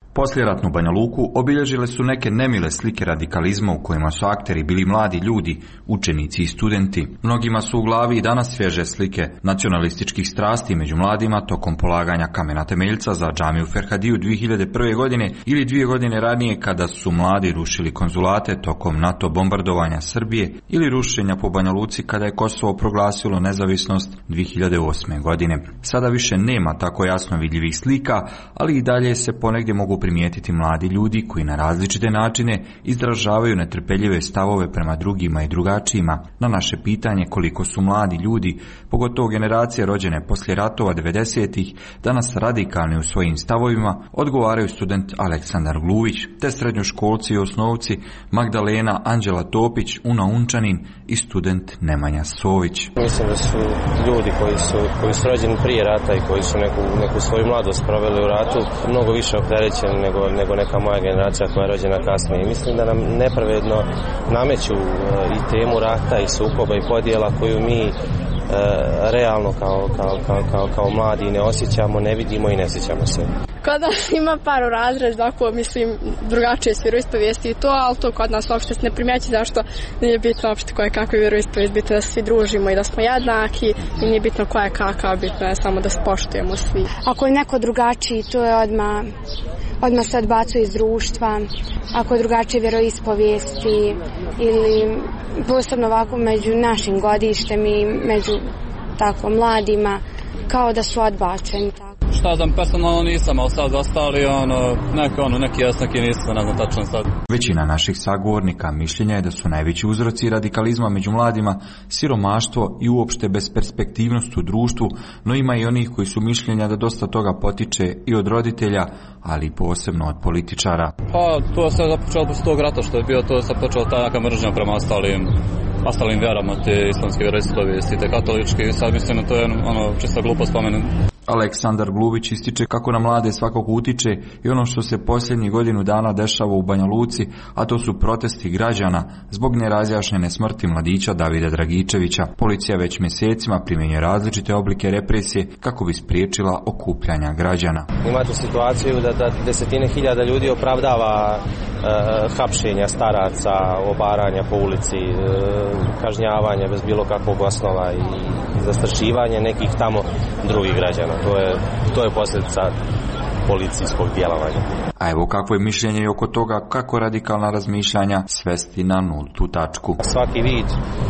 Poslijeratnu Banja Luku obilježile su neke nemile slike radikalizma u kojima su akteri bili mladi ljudi, učenici i studenti. Mnogima su u glavi i danas svježe slike nacionalističkih strasti među mladima tokom polaganja kamena temeljca za džamiju Ferhadiju 2001. godine ili 2 godine ranije kada su mladi rušili konzulate tokom NATO bombardovanja Srbije ili rušenja po Banja Luci kada je Kosovo proglasilo nezavisnost 2008. godine. Sada više nema tako jasno vidljivih slika, ali i dalje se ponegdje mogu primijetiti mladi ljudi koji na različite načine izražavaju netrpeljive stavove prema drugima i drugačijima. Na naše pitanje koliko su mladi ljudi, pogotovo generacije rođene poslije ratova 90-ih, danas radikalni u svojim stavovima, odgovaraju student Aleksandar Gluvić, te srednjoškolci i osnovci Magdalena Anđela Topić, Una Unčanin i student Nemanja Sović. Mislim da su ljudi koji su rođeni prije rata i koji su neku svoju mladost proveli u ratu mnogo više opterećeni nego neka moja generacija koja je rođena kasnije. Mislim da nam nepravedno nameću i temu rata i sukoba i podjela koju mi realno kao mladi ne osjećamo, ne vidimo i ne sjećamo se. Kod nas ima par razreda, ako mislim drugačije s vjeroispovijesti i to, ali to kod nas uopšte se ne primjeći zašto nije bitno uopšte koja je kakva vjeroispovijest, bitno da svi družimo i da smo jednaki i nije bitno koja je kakva, bitno je samo da se poštujemo svi. Ako je neko drugačiji, to je odmah se odbacuje iz društva, ako je drugačije vjeroispovijesti ili posebno ovako među našim godištem i među tako mladima, kao da su odbačeni. Šta znam, personalno nisam, ali sad ostali neki jas, neki nisam, ne znam tačno sad. Većina naših sagovornika mišljenja je da su najveći uzroci radikalizma među mladima siromaštvo i uopšte besperspektivnost u društvu, no ima i onih koji su mišljenja da dosta toga potiče i od roditelja, ali posebno od političara. Pa to se započelo posle tog rata što je bio, to se počelo ta neka mržnja prema ostalim vjerama, te islamske vjeroispovijesti, te katoličke, sad mislim da to je čisto glupo spomenuti. Aleksandar Gluvić ističe kako na mlade svakog utiče i ono što se posljednjih godinu dana dešava u Banja Luci, a to su protesti građana zbog nerazjašnjene smrti mladića Davida Dragičevića. Policija već mjesecima primjenjuje različite oblike represije kako bi spriječila okupljanja građana. Imate situaciju da desetine hiljada ljudi opravdava hapšenja staraca, obaranja po ulici, kažnjavanje bez bilo kakvog osnova i zastrašivanje nekih tamo drugih građana. To je posljedica policijskog djelovanja. A evo kakvo je mišljenje oko toga kako radikalna razmišljanja svesti na nultu tačku. Svaki vid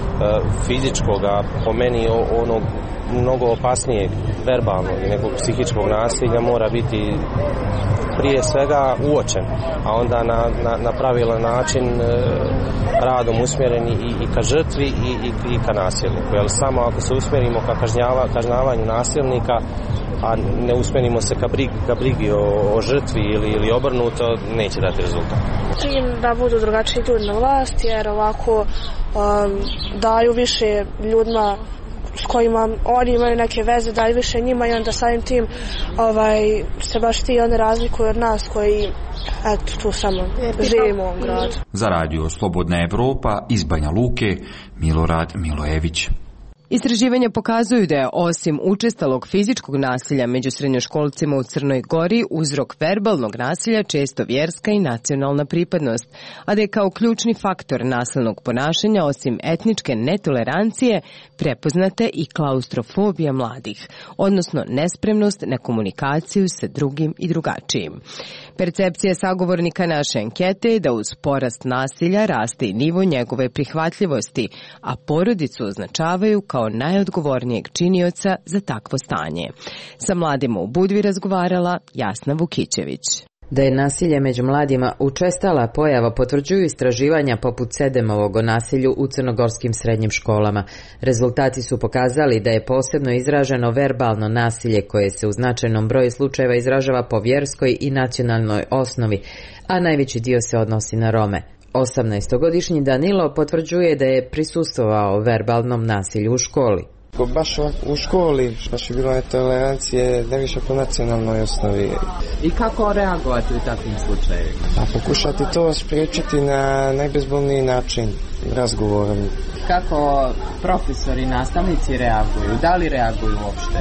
fizičkoga, po meni onog mnogo opasnijeg verbalnog i nekog psihičkog nasilja mora biti prije svega uočen, a onda na pravilan način radom usmjereni i ka žrtvi i ka nasilniku. Jer samo ako se usmjerimo ka kažnjavanju nasilnika, a ne usmjerimo se ka brigi o žrtvi ili obrnuto, neće dati rezultat. Čim da budu drugačiji ljudi na vlasti, jer ovako daju više ljudima s kojima oni imaju neke veze, daju više njima i onda samim tim se baš ti one razlikuju od nas koji tu samo živimo u ovom gradu. Za radio Slobodna Evropa iz Banja Luke, Milorad Milojević. Istraživanja pokazuju da je osim učestalog fizičkog nasilja među srednjoškolcima u Crnoj Gori uzrok verbalnog nasilja često vjerska i nacionalna pripadnost, a da je kao ključni faktor nasilnog ponašanja osim etničke netolerancije prepoznate i klaustrofobija mladih, odnosno nespremnost na komunikaciju sa drugim i drugačijim. Percepcija sagovornika naše ankete je da uz porast nasilja raste i nivo njegove prihvatljivosti, a porodicu označavaju kao najodgovornijeg činioca za takvo stanje. Sa mladima u Budvi razgovarala Jasna Vukićević. Da je nasilje među mladima učestala pojava potvrđuju istraživanja poput Sedemovog o nasilju u crnogorskim srednjim školama. Rezultati su pokazali da je posebno izraženo verbalno nasilje koje se u značajnom broju slučajeva izražava po vjerskoj i nacionalnoj osnovi, a najveći dio se odnosi na Rome. 18-godišnji Danilo potvrđuje da je prisustvovao verbalnom nasilju u školi. Baš u školi, baš je bilo netolerancije, ne više po nacionalnoj osnovi. I kako reagovati u takvim slučajevima? A pokušati to spriječiti na najbezbolniji način, razgovorom. Kako profesori i nastavnici reaguju? Da li reaguju uopšte?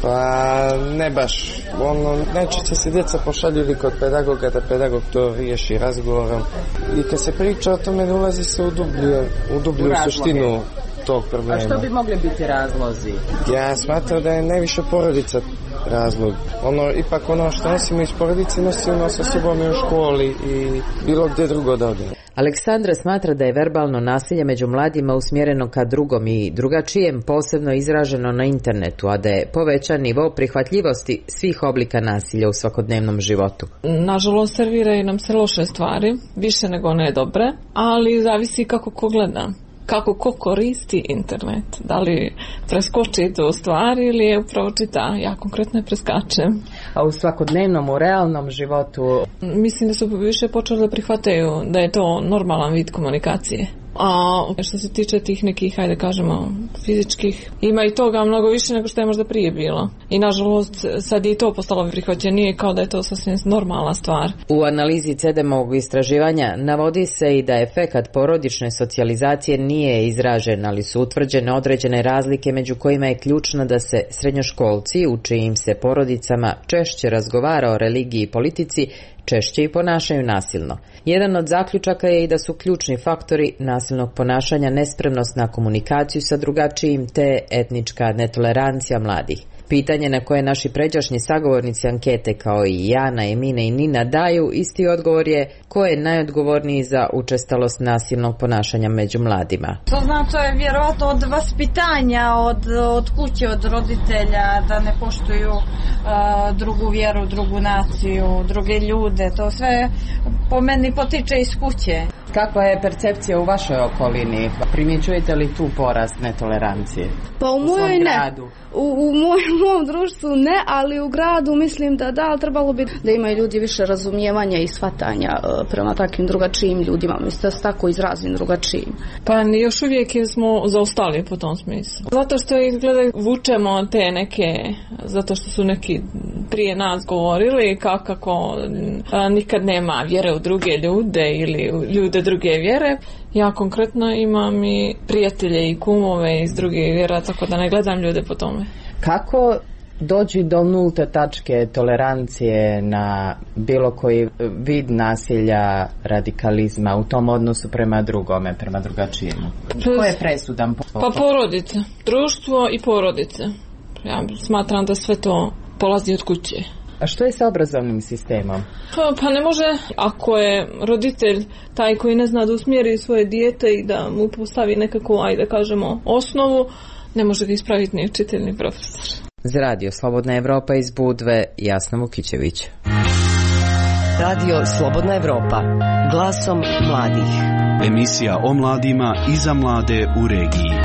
Pa ne baš. Najčešće se djeca pošalju ili kod pedagoga da pedagog to riješi razgovorom. I kad se priča o tome, ne ulazi se u dublju suštinu tog problema. A što bi mogli biti razlozi? Ja smatram da je najviše porodica razlog. Ipak što nosimo iz porodice nosimo sa sobom i u školi i bilo gdje drugo da odemo. Aleksandra smatra da je verbalno nasilje među mladima usmjereno ka drugom i drugačijem, posebno izraženo na internetu, a da je povećan nivo prihvatljivosti svih oblika nasilja u svakodnevnom životu. Nažalost, serviraju nam se loše stvari, više nego one dobre, ali zavisi kako ko gleda. Kako ko koristi internet, da li preskoči to stvari ili je upravo čita. Ja konkretno je preskačem. A u svakodnevnom, u realnom životu? Mislim da su više počeli da prihvataju da je to normalan vid komunikacije. A što se tiče tih nekih, hajde kažemo, fizičkih, ima i toga mnogo više nego što je možda prije bilo. I nažalost sad je i to postalo prihvaćenije kao da je to sasvim normalna stvar. U analizi CEDEM-ovog istraživanja navodi se i da efekat porodične socijalizacije nije izražen, ali su utvrđene određene razlike među kojima je ključno da se srednjoškolci, u čijim se porodicama češće razgovara o religiji i politici, češće i ponašaju nasilno. Jedan od zaključaka je i da su ključni faktori nasilnog ponašanja nespremnost na komunikaciju sa drugačijim te etnička netolerancija mladih. Pitanje na koje naši pređašnji sagovornici ankete kao i Jana, Emine i Nina daju isti odgovor je ko je najodgovorniji za učestalost nasilnog ponašanja među mladima. To znači je vjerovatno od vaspitanja, od kuće, od roditelja da ne poštuju drugu vjeru, drugu naciju, druge ljude. To sve po meni potiče iz kuće. Kakva je percepcija u vašoj okolini? Primjećujete li tu porast netolerancije? Pa u mojoj ne. U mom društvu ne, ali u gradu mislim da trebalo bi da imaju ljudi više razumijevanja i shvatanja prema takvim drugačijim ljudima. Mislim da se tako izrazim drugačijim. Pa još uvijek smo zaostali po tom smislu. Zato što izgleda vučemo te neke, zato što su neki prije nas govorili kako nikad nema vjere u druge ljude ili u ljude druge vjere. Ja konkretno imam i prijatelje i kumove iz druge vjera, tako da ne gledam ljude po tome. Kako doći do nulte tačke tolerancije na bilo koji vid nasilja, radikalizma u tom odnosu prema drugome, prema drugačijemu? Ko je presudan? Pa porodice, društvo i porodice. Ja smatram da sve to polazi od kuće. A što je sa obrazovnim sistemom? Pa ne može, ako je roditelj taj koji ne zna da usmjeri svoje dijete i da mu postavi nekakvu, ajde kažemo, osnovu, ne može ga ispraviti ni učitelj ni profesor. Za Radio Slobodna Evropa iz Budve, Jasna Vukićević. Radio Slobodna Evropa, glasom mladih. Emisija o mladima i za mlade u regiji.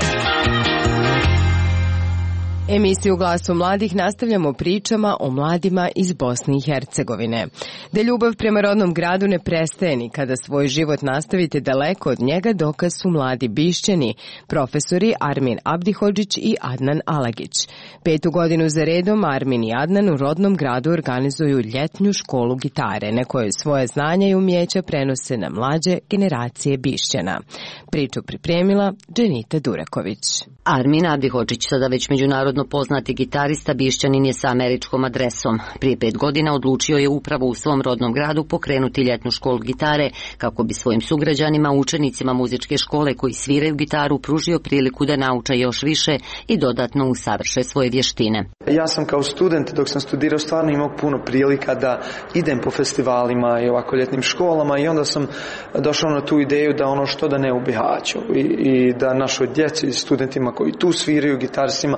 Emisiju Glasu mladih nastavljamo pričama o mladima iz Bosne i Hercegovine. Da ljubav prema rodnom gradu ne prestaje ni kada svoj život nastavite daleko od njega, dokaz su mladi Bišćani, profesori Armin Abdihodžić i Adnan Alagić. 5. godinu za redom Armin i Adnan u rodnom gradu organizuju ljetnju školu gitare, na kojoj svoje znanja i umjeća prenose na mlađe generacije Bišćana. Priču pripremila Dženita Duraković. Armin Abdihodžić, sada već međunarodno poznati gitarista, Bišćanin je sa američkom adresom. Prije 5 godina odlučio je upravo u svom rodnom gradu pokrenuti ljetnu školu gitare kako bi svojim sugrađanima, učenicima muzičke škole koji sviraju gitaru, pružio priliku da nauče još više i dodatno usavrše svoje vještine. Ja sam kao student dok sam studirao stvarno imao puno prilika da idem po festivalima i ovako ljetnim školama i onda sam došao na tu ideju da ono što da ne u Bihaću i da našoj djeci i studentima koji tu sviraju, gitaristima,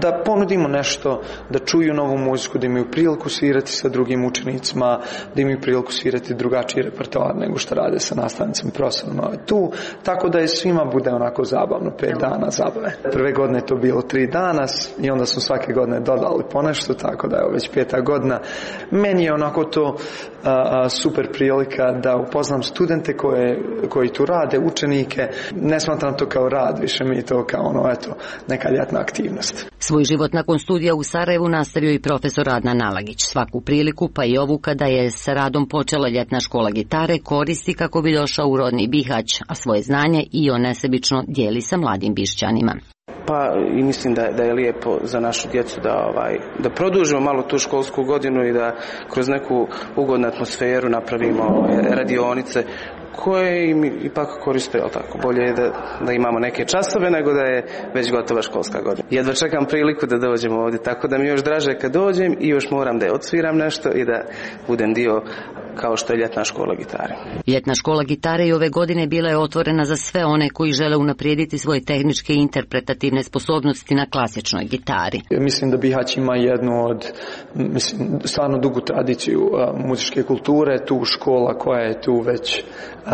da ponudimo nešto, da čuju novu muziku, da imaju priliku svirati sa drugim učenicima, da imaju priliku svirati drugačiji repertoar nego što rade sa nastavnicima i profesorima tu, tako da je svima bude onako zabavno, 5 dana zabave. Prve godine je to bilo 3 dana i onda smo svake godine dodali ponešto, tako da je već 5. godina. Meni je onako to super prilika da upoznam studente koji tu rade, učenike. Ne smatram to kao rad, više mi je to kao neka ljetna aktivnost. Svoj život nakon studija u Sarajevu nastavio i profesor Adnan Nalagić. Svaku priliku, pa i ovu kada je sa radom počela ljetna škola gitare, koristi kako bi došao u rodni Bihać, a svoje znanje i nesebično dijeli sa mladim Bišćanima. Pa i mislim da je lijepo za našu djecu da produžimo malo tu školsku godinu i da kroz neku ugodnu atmosferu napravimo radionice koje im ipak koriste, ali tako, bolje je da imamo neke časove nego da je već gotova školska godina. Jedva čekam priliku da dođemo ovdje, tako da mi još draže kad dođem i još moram da odsviram nešto i da budem dio kao što je ljetna škola gitare. Ljetna škola gitare i ove godine bila je otvorena za sve one koji žele unaprijediti svoje tehničke i interpretativne sposobnosti na klasičnoj gitari. Mislim da Bihać ima jednu od stvarno dugu tradiciju muzičke kulture, tu škola koja je tu već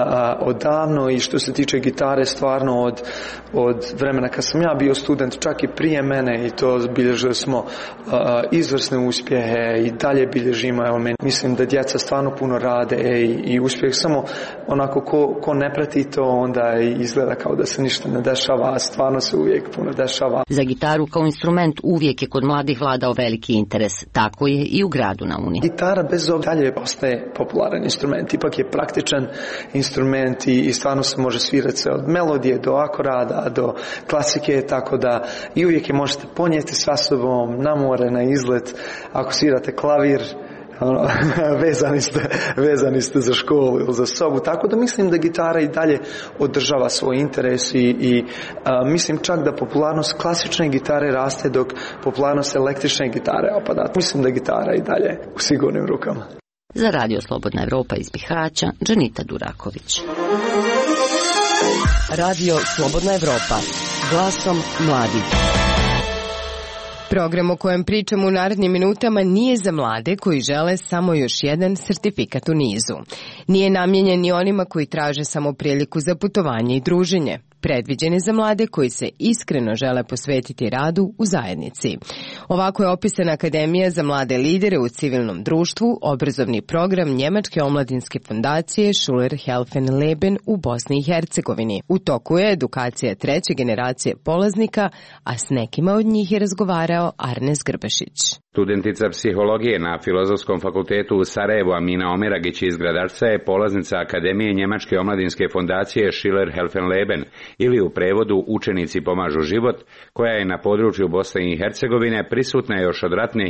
odavno i što se tiče gitare stvarno od vremena kad sam ja bio student, čak i prije mene, i to bilježili smo izvrsne uspjehe i dalje bilježimo. Evo, mislim da djeca stvarno puno rade i uspjeh samo onako ko ne prati to, onda izgleda kao da se ništa ne dešava, a stvarno se uvijek puno dešava. Za gitaru kao instrument uvijek je kod mladih vladao veliki interes, tako je i u gradu na Uni. Gitara bez obzira dalje ostaje popularan instrument, ipak je praktičan instrument i stvarno se može svirati se od melodije do akorada, do klasike, tako da i uvijek je možete ponijeti sa sobom na more, na izlet. Ako svirate klavir, vezani ste za školu ili za sobu, tako da mislim da gitara i dalje održava svoj interes i mislim čak da popularnost klasične gitare raste dok popularnost električne gitare opada. Mislim da gitara i dalje u sigurnim rukama. Za Radio Slobodna Evropa iz Bihaća, Džanita Duraković. Radio Slobodna Evropa, glasom mladih. Program o kojem pričamo u narednim minutama nije za mlade koji žele samo još jedan sertifikat u nizu. Nije namijenjen ni onima koji traže samo priliku za putovanje i druženje. Predviđen je za mlade koji se iskreno žele posvetiti radu u zajednici. Ovako je opisana Akademija za mlade lidere u civilnom društvu, obrazovni program Njemačke omladinske fondacije Schuler Helfen Leben u Bosni i Hercegovini. U toku je edukacija 3. generacije polaznika, a s nekima od njih je razgovarao Arnes Grbešić. Studentica psihologije na Filozofskom fakultetu u Sarajevu Amina Omeragić iz Gradarca je polaznica Akademije Njemačke omladinske fondacije Schiller Helfen Leben, ili u prevodu Učenici pomažu život, koja je na području Bosne i Hercegovine prisutna još od ratne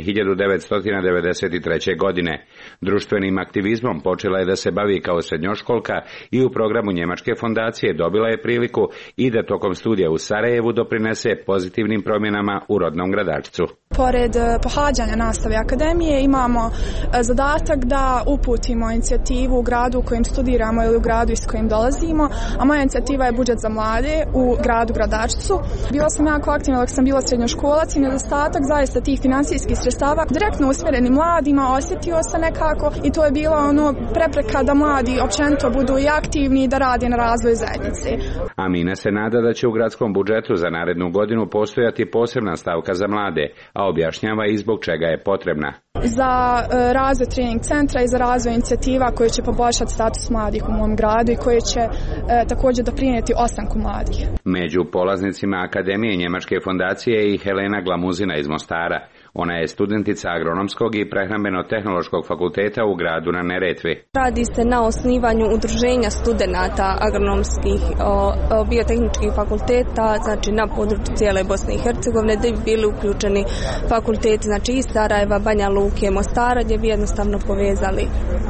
1993. godine. Društvenim aktivizmom počela je da se bavi kao srednjoškolka i u programu Njemačke fondacije dobila je priliku i da tokom studija u Sarajevu doprinese pozitivnim promjenama u rodnom Gradačcu. Pored pohađanja nastave akademije imamo zadatak da uputimo inicijativu u gradu u kojem studiramo ili u gradu iz kojim dolazimo, a moja inicijativa je budžet za mlade u gradu Gradačcu. Bila sam jako aktivna dok sam bila srednjoškolac i nedostatak zaista tih financijskih sredstava direktno usmjereni mladima osjetio se nekako i to je bila prepreka da mladi općenito budu i aktivni i da rade na razvoju zajednice. Amina se nada da će u gradskom budžetu za narednu godinu postojati posebna stavka za mlade, a objašnjava i zbog čega je potrebna. Za razvoj trening centra i za razvoj inicijativa koje će poboljšati status mladih u mom gradu i koje će također doprinijeti ostanku mladih. Među polaznicima Akademije Njemačke fondacije je i Helena Glamuzina iz Mostara. Ona je studentica Agronomskog i Prehrambeno-tehnološkog fakulteta u gradu na Neretvi. Radi se na osnivanju udruženja studenata agronomskih biotehničkih fakulteta, znači na području cijele Bosne i Hercegovine, da bi bili uključeni fakulteti, znači iz Sarajeva, Banja Luke, Mostara, gdje bi jednostavno povezali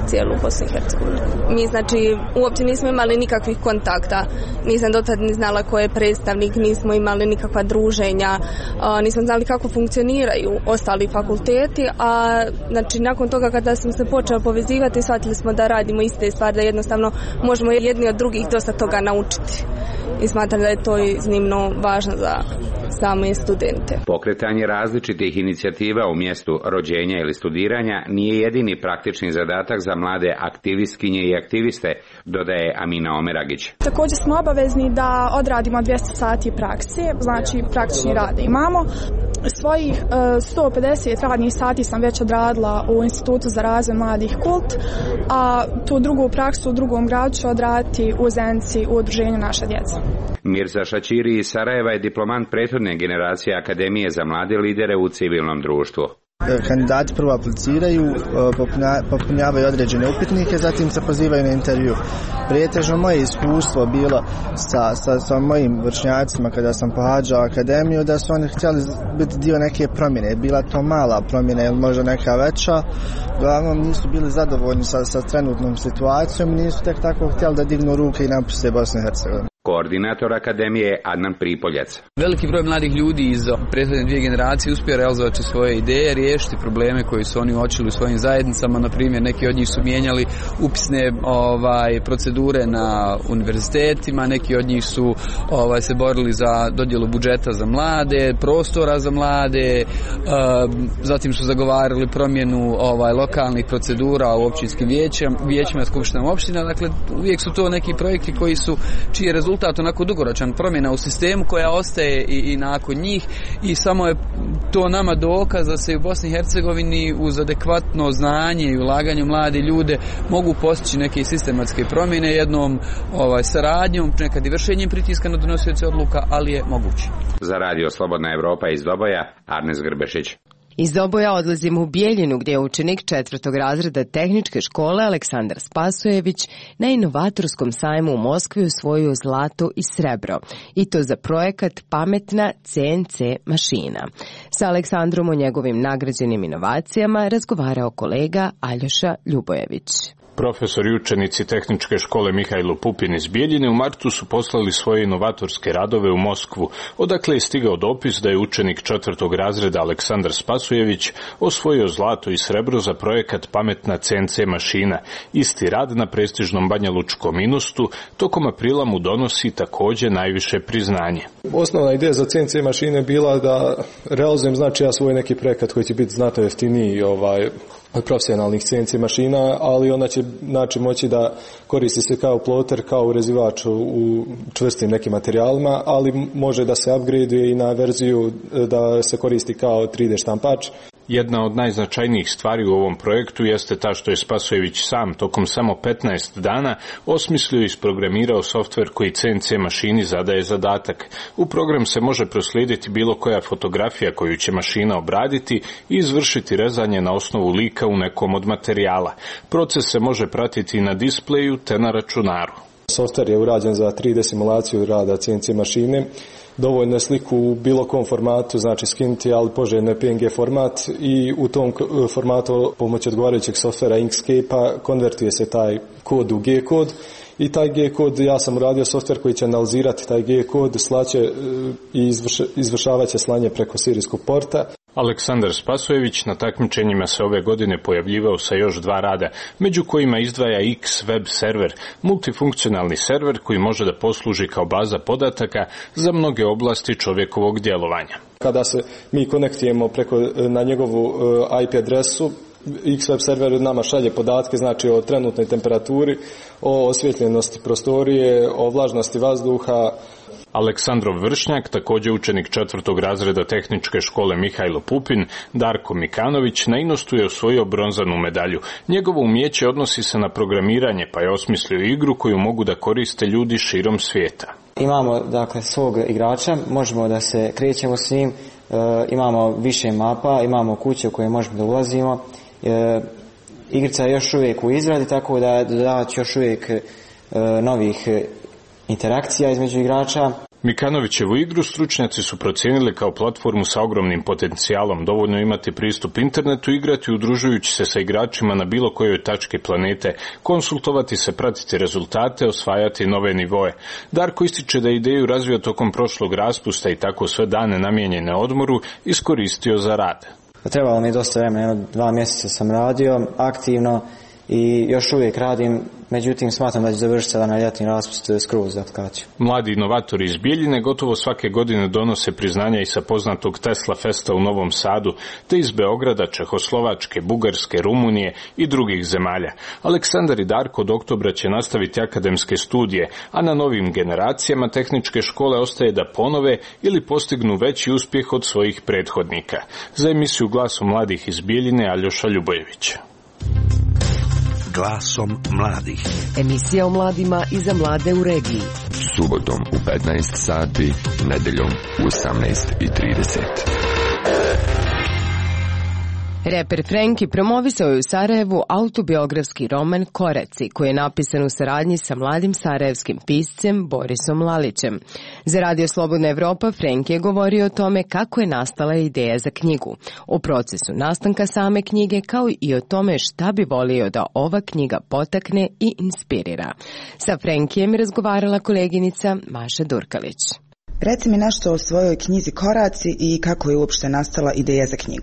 cijelu Bosnu i Hercegovinu. Mi znači uopće nismo imali nikakvih kontakta, nisam dotad ni znala ko je predstavnik, nismo imali nikakva druženja, nisam znali kako funkcioniraju ostali fakulteti, a znači nakon toga kada smo se počeli povezivati shvatili smo da radimo iste stvari, da jednostavno možemo jedni od drugih dosta toga naučiti i smatram da je to iznimno važno za same studente. Pokretanje različitih inicijativa u mjestu rođenja ili studiranja nije jedini praktični zadatak za mlade aktivistkinje i aktiviste, dodaje Amina Omeragić. Također smo obavezni da odradimo 200 sati prakse, znači praktični rad imamo. Svojih 150 radnih sati sam već odradila u Institutu za razvoj mladih Kult, a tu drugu praksu u drugom gradu ću odraditi u Zenici u udruženju Naša djeca. Mirza Šačiri iz Sarajeva je diplomant prethodne generacije Akademije za mlade lidere u civilnom društvu. Kandidati prvo apliciraju, popunjavaju određene upitnike, zatim se pozivaju na intervju. Prijetežno moje iskustvo bilo sa mojim vršnjacima kada sam pohađao akademiju, da su oni htjeli biti dio neke promjene. Bila to mala promjena ili možda neka veća. Uglavnom nisu bili zadovoljni sa trenutnom situacijom i nisu tek tako htjeli da dignu ruke i napuste Bosnu i Hercegovinu. Koordinator Akademije je Adnan Pripoljac. Veliki broj mladih ljudi iz prethodne 2 generacije uspio realizovati svoje ideje, riješiti probleme koji su oni uočili u svojim zajednicama. Na primjer, neki od njih su mijenjali upisne procedure na univerzitetima, neki od njih su se borili za dodjelu budžeta za mlade, prostora za mlade, zatim su zagovarali promjenu lokalnih procedura u općinskim vijećima, skupštinama opština. Dakle, uvijek su to neki projekti čiji je rezultat onako dugoročan, promjena u sistemu koja ostaje i nakon njih, i samo je to nama dokaz da se u Bosni i Hercegovini uz adekvatno znanje i ulaganje u mlade ljude mogu postići neke sistematske promjene jednom saradnjom, nekad i vršenjem pritiska na donosioce odluka, ali je moguće. Za Radio Slobodna Evropa iz Doboja, Arnes Grbešić. Iz Doboja odlazimo u Bijeljinu gdje je učenik 4. razreda tehničke škole Aleksandar Spasojević na inovatorskom sajmu u Moskvi osvojio zlato i srebro, i to za projekat Pametna CNC mašina. Sa Aleksandrom o njegovim nagrađenim inovacijama razgovarao kolega Aljoša Ljubojević. Profesori i učenici tehničke škole Mihajlo Pupin iz Bijeljine u martu su poslali svoje inovatorske radove u Moskvu, odakle je stigao dopis da je učenik 4. razreda Aleksandar Spasojević osvojio zlato i srebro za projekat Pametna CNC mašina. Isti rad na prestižnom Banjalučkom Inostu tokom aprila mu donosi također najviše priznanje. Osnovna ideja za CNC mašine je bila da realizujem ja svoj neki projekat koji će biti znatno jeftiniji od profesionalnih CNC mašina, ali ona će moći da koristi se kao ploter, kao urezivač u čvrstim nekim materijalima, ali može da se upgradeuje i na verziju da se koristi kao 3D štampač. Jedna od najznačajnijih stvari u ovom projektu jeste ta što je Spasojević sam tokom samo 15 dana osmislio i isprogramirao softver koji CNC mašini zadaje zadatak. U program se može proslijediti bilo koja fotografija koju će mašina obraditi i izvršiti rezanje na osnovu lika u nekom od materijala. Proces se može pratiti na displeju te na računaru. Softver je urađen za 3D simulaciju rada CNC mašine. Dovoljno je sliku u bilo kom formatu, skinuti, ali poželjno je PNG format, i u tom formatu pomoću odgovarajućeg softvera Inkscape-a konvertuje se taj kod u G-kod, i taj G-kod, ja sam uradio softver koji će analizirati taj G-kod, slaće i izvršavat će slanje preko serijskog porta. Aleksandar Spasojević na takmičenjima se ove godine pojavljivao sa još 2 rada, među kojima izdvaja X-Web server, multifunkcionalni server koji može da posluži kao baza podataka za mnoge oblasti čovjekovog djelovanja. Kada se mi konektujemo na njegovu IP adresu, X-Web server nama šalje podatke, o trenutnoj temperaturi, o osvjetljenosti prostorije, o vlažnosti vazduha. Aleksandrov vršnjak, također učenik 4. razreda tehničke škole Mihajlo Pupin, Darko Mikanović, na Inostu je osvojio bronzanu medalju. Njegovo umijeće odnosi se na programiranje, pa je osmislio igru koju mogu da koriste ljudi širom svijeta. Imamo svog igrača, možemo da se krećemo s njim, imamo više mapa, imamo kuće u koje možemo da ulazimo. Igrica je još uvijek u izradi, tako da dodavat još uvijek novih interakcija između igrača. Mikanovićevu igru stručnjaci su procijenili kao platformu sa ogromnim potencijalom. Dovoljno imati pristup internetu, igrati udružujući se sa igračima na bilo kojoj tački planete, konsultovati se, pratiti rezultate, osvajati nove nivoe. Darko ističe da ideju razvio tokom prošlog raspusta i tako sve dane namijenjene odmoru iskoristio za rad. Trebalo mi je dosta vremena, 2 mjeseca sam radio aktivno i još uvijek radim, međutim smatram da će završiti sada na ljetni raspust skroz za atkaciju. Mladi inovatori iz Bijeljine gotovo svake godine donose priznanja i sa poznatog Tesla Festa u Novom Sadu, te iz Beograda, Čehoslovačke, Bugarske, Rumunije i drugih zemalja. Aleksandar i Darko od oktobra će nastaviti akademske studije, a na novim generacijama tehničke škole ostaje da ponove ili postignu veći uspjeh od svojih prethodnika. Za emisiju Glasom mladih iz Bijeljine Aljoša Ljubojević. Glasom mladih. Emisija o mladima i za mlade u regiji. Subotom u 15 sati, nedeljom u 18:30. Reper Frenki promovisao je u Sarajevu autobiografski roman Koreci, koji je napisan u saradnji sa mladim sarajevskim piscem Borisom Lalićem. Za Radio Slobodna Evropa Frenki je govorio o tome kako je nastala ideja za knjigu, o procesu nastanka same knjige, kao i o tome šta bi volio da ova knjiga potakne i inspirira. Sa Frenkijem je razgovarala koleginica Maša Durkalić. Reci mi nešto o svojoj knjizi Koraci i kako je uopšte nastala ideja za knjigu.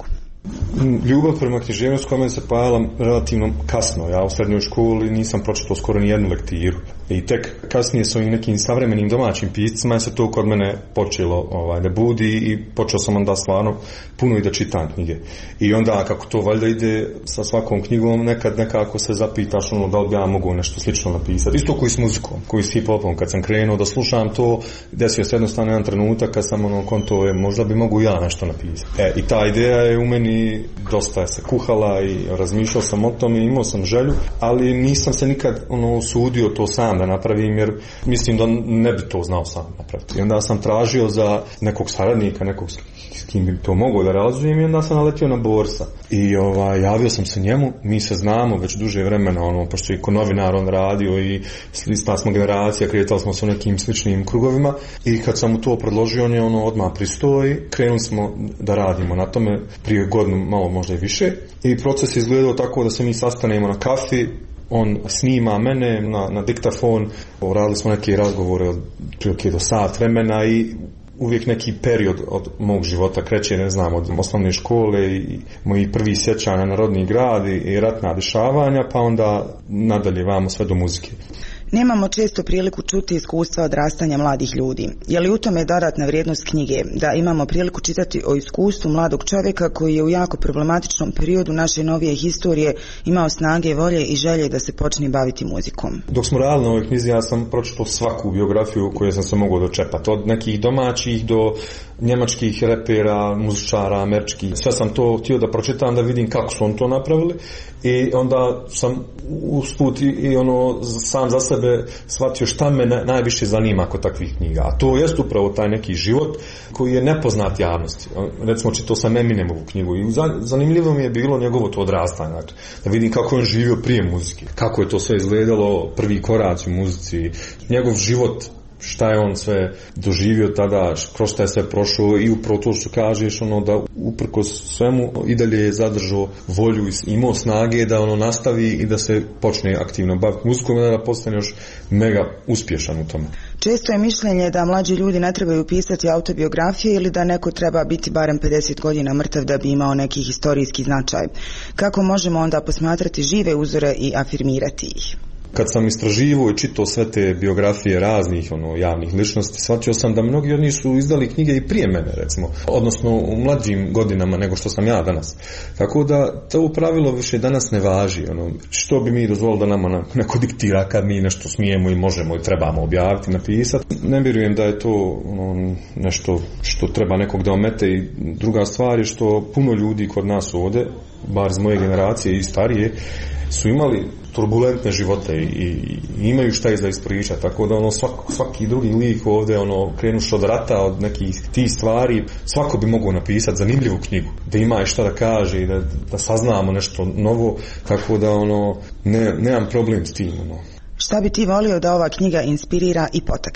Ljubav prema književnosti kod mene se pojavila relativno kasno. Ja u srednjoj školi nisam pročitao skoro ni jednu lektiru. I tek kasnije s ovim nekim savremenim domaćim piscima se to kod mene počelo da budi i počeo sam onda stvarno puno i da čitam knjige. I onda kako to valjda ide sa svakom knjigom, nekad nekako se zapitaš da li bi ja mogu nešto slično napisati. Isto koji s muzikom, koji s hip-hopom. Kad sam krenuo da slušam to, desio se jednostavno jedan trenutak kad sam konto možda bi mogu ja nešto napisati. I ta ideja je u meni dosta se kuhala i razmišljao sam o tome i imao sam želju, ali nisam se nikad usudio to sam da napravim, jer mislim da ne bi to znao sam napraviti. I onda sam tražio za nekog saradnika, nekog s kim bi to mogao da realizujem, i onda sam naletio na Borisa. I javio sam se njemu, mi se znamo već duže vremena, pošto je ko novinar on radio i slična smo generacija, kretali smo se u nekim sličnim krugovima, i kad sam mu to predložio, on je odmah pristao i krenuli smo da radimo na tome prije godinu, malo možda i više. I proces je izgledao tako da se mi sastanemo na kafi, on snima mene na diktafon, radili smo neke razgovore od prilike do sat vremena i uvijek neki period od mog života kreće, ne znam, od osnovne škole i moji prvi sjećanja na rodni grad i ratna dešavanja, pa onda nadalje vamo sve do muzike. Nemamo često priliku čuti iskustva odrastanja mladih ljudi. Je li u tome dodatna vrijednost knjige, da imamo priliku čitati o iskustvu mladog čovjeka koji je u jako problematičnom periodu naše novije historije imao snage, volje i želje da se počne baviti muzikom? Dok smo radili na ovoj knjizi, ja sam pročitao svaku biografiju koju sam se mogao dočepati. Od nekih domaćih do njemačkih repera, muzičara, američkih. Sve sam to htio da pročitam, da vidim kako su on to napravili, i onda sam usput i sam za sebe shvatio šta me najviše zanima kod takvih knjiga. A to jest upravo taj neki život koji je nepoznat javnosti. Recimo, čitao sam Eminemovu knjigu i zanimljivo mi je bilo njegovo to odrastanje. Da vidim kako je on živio prije muzike, kako je to sve izgledalo, prvi korac u muzici, njegov život, šta je on sve doživio tada, kroz šta je sve prošao, i upravo to što kažeš, da uprkos svemu i dalje je zadržao volju i imao snage da nastavi i da se počne aktivno baviti muzikom, da postane još mega uspješan u tome. Često je mišljenje da mlađi ljudi ne trebaju pisati autobiografije ili da neko treba biti barem 50 godina mrtav da bi imao neki historijski značaj. Kako možemo onda posmatrati žive uzore i afirmirati ih? Kad sam istraživao i čitao sve te biografije raznih javnih ličnosti, shvatio sam da mnogi od njih su izdali knjige i prije mene, recimo, odnosno u mlađim godinama nego što sam ja danas. Tako da to pravilo više danas ne važi. Što bi mi dozvolili da nama neko diktira kad mi nešto smijemo i možemo i trebamo objaviti, napisati. Ne vjerujem da je to nešto što treba nekog da omete, i druga stvar je što puno ljudi kod nas ovdje, bar iz moje generacije i starije, su imali turbulentne živote i imaju šta za ispričati, tako da svaki drugi lik ovdje, krenuš od rata, od nekih tih stvari, svako bi mogao napisati zanimljivu knjigu, da ima šta da kaže i da saznamo nešto novo, tako da nemam problem s tim. Šta bi ti volio da ova knjiga inspirira i potakne?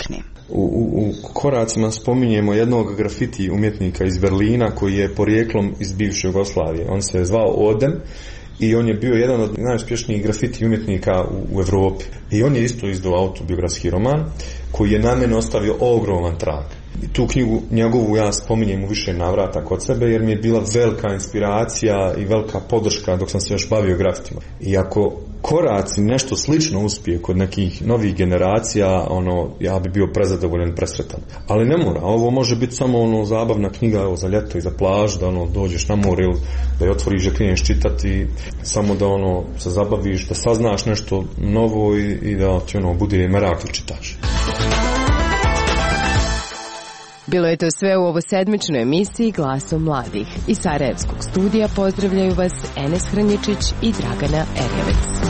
U koracima spominjemo jednog grafiti umjetnika iz Berlina koji je porijeklom iz bivše Jugoslavije. On se zvao Odem i on je bio jedan od najuspješnijih grafiti umjetnika u Evropi. I on je isto izdao autobiografski roman koji je na mene ostavio ogroman trag. Tu knjigu njegovu ja spominjem u više navrata kod sebe jer mi je bila velika inspiracija i velika podrška dok sam se još bavio grafitima. I ako koraci nešto slično uspije kod nekih novih generacija, ja bi bio prezadovoljan, presretan. Ali ne mora, ovo može biti samo zabavna knjiga za ljeto i za plaž, da dođeš na more ili da je otvoriš, da kreneš čitati, samo da se zabaviš, da saznaš nešto novo i da ti bude merak da čitaš. Bilo je to sve u ovoj sedmičnoj emisiji Glasom mladih. Iz Sarajevskog studija pozdravljaju vas Enes Hranjičić i Dragana Erjevec.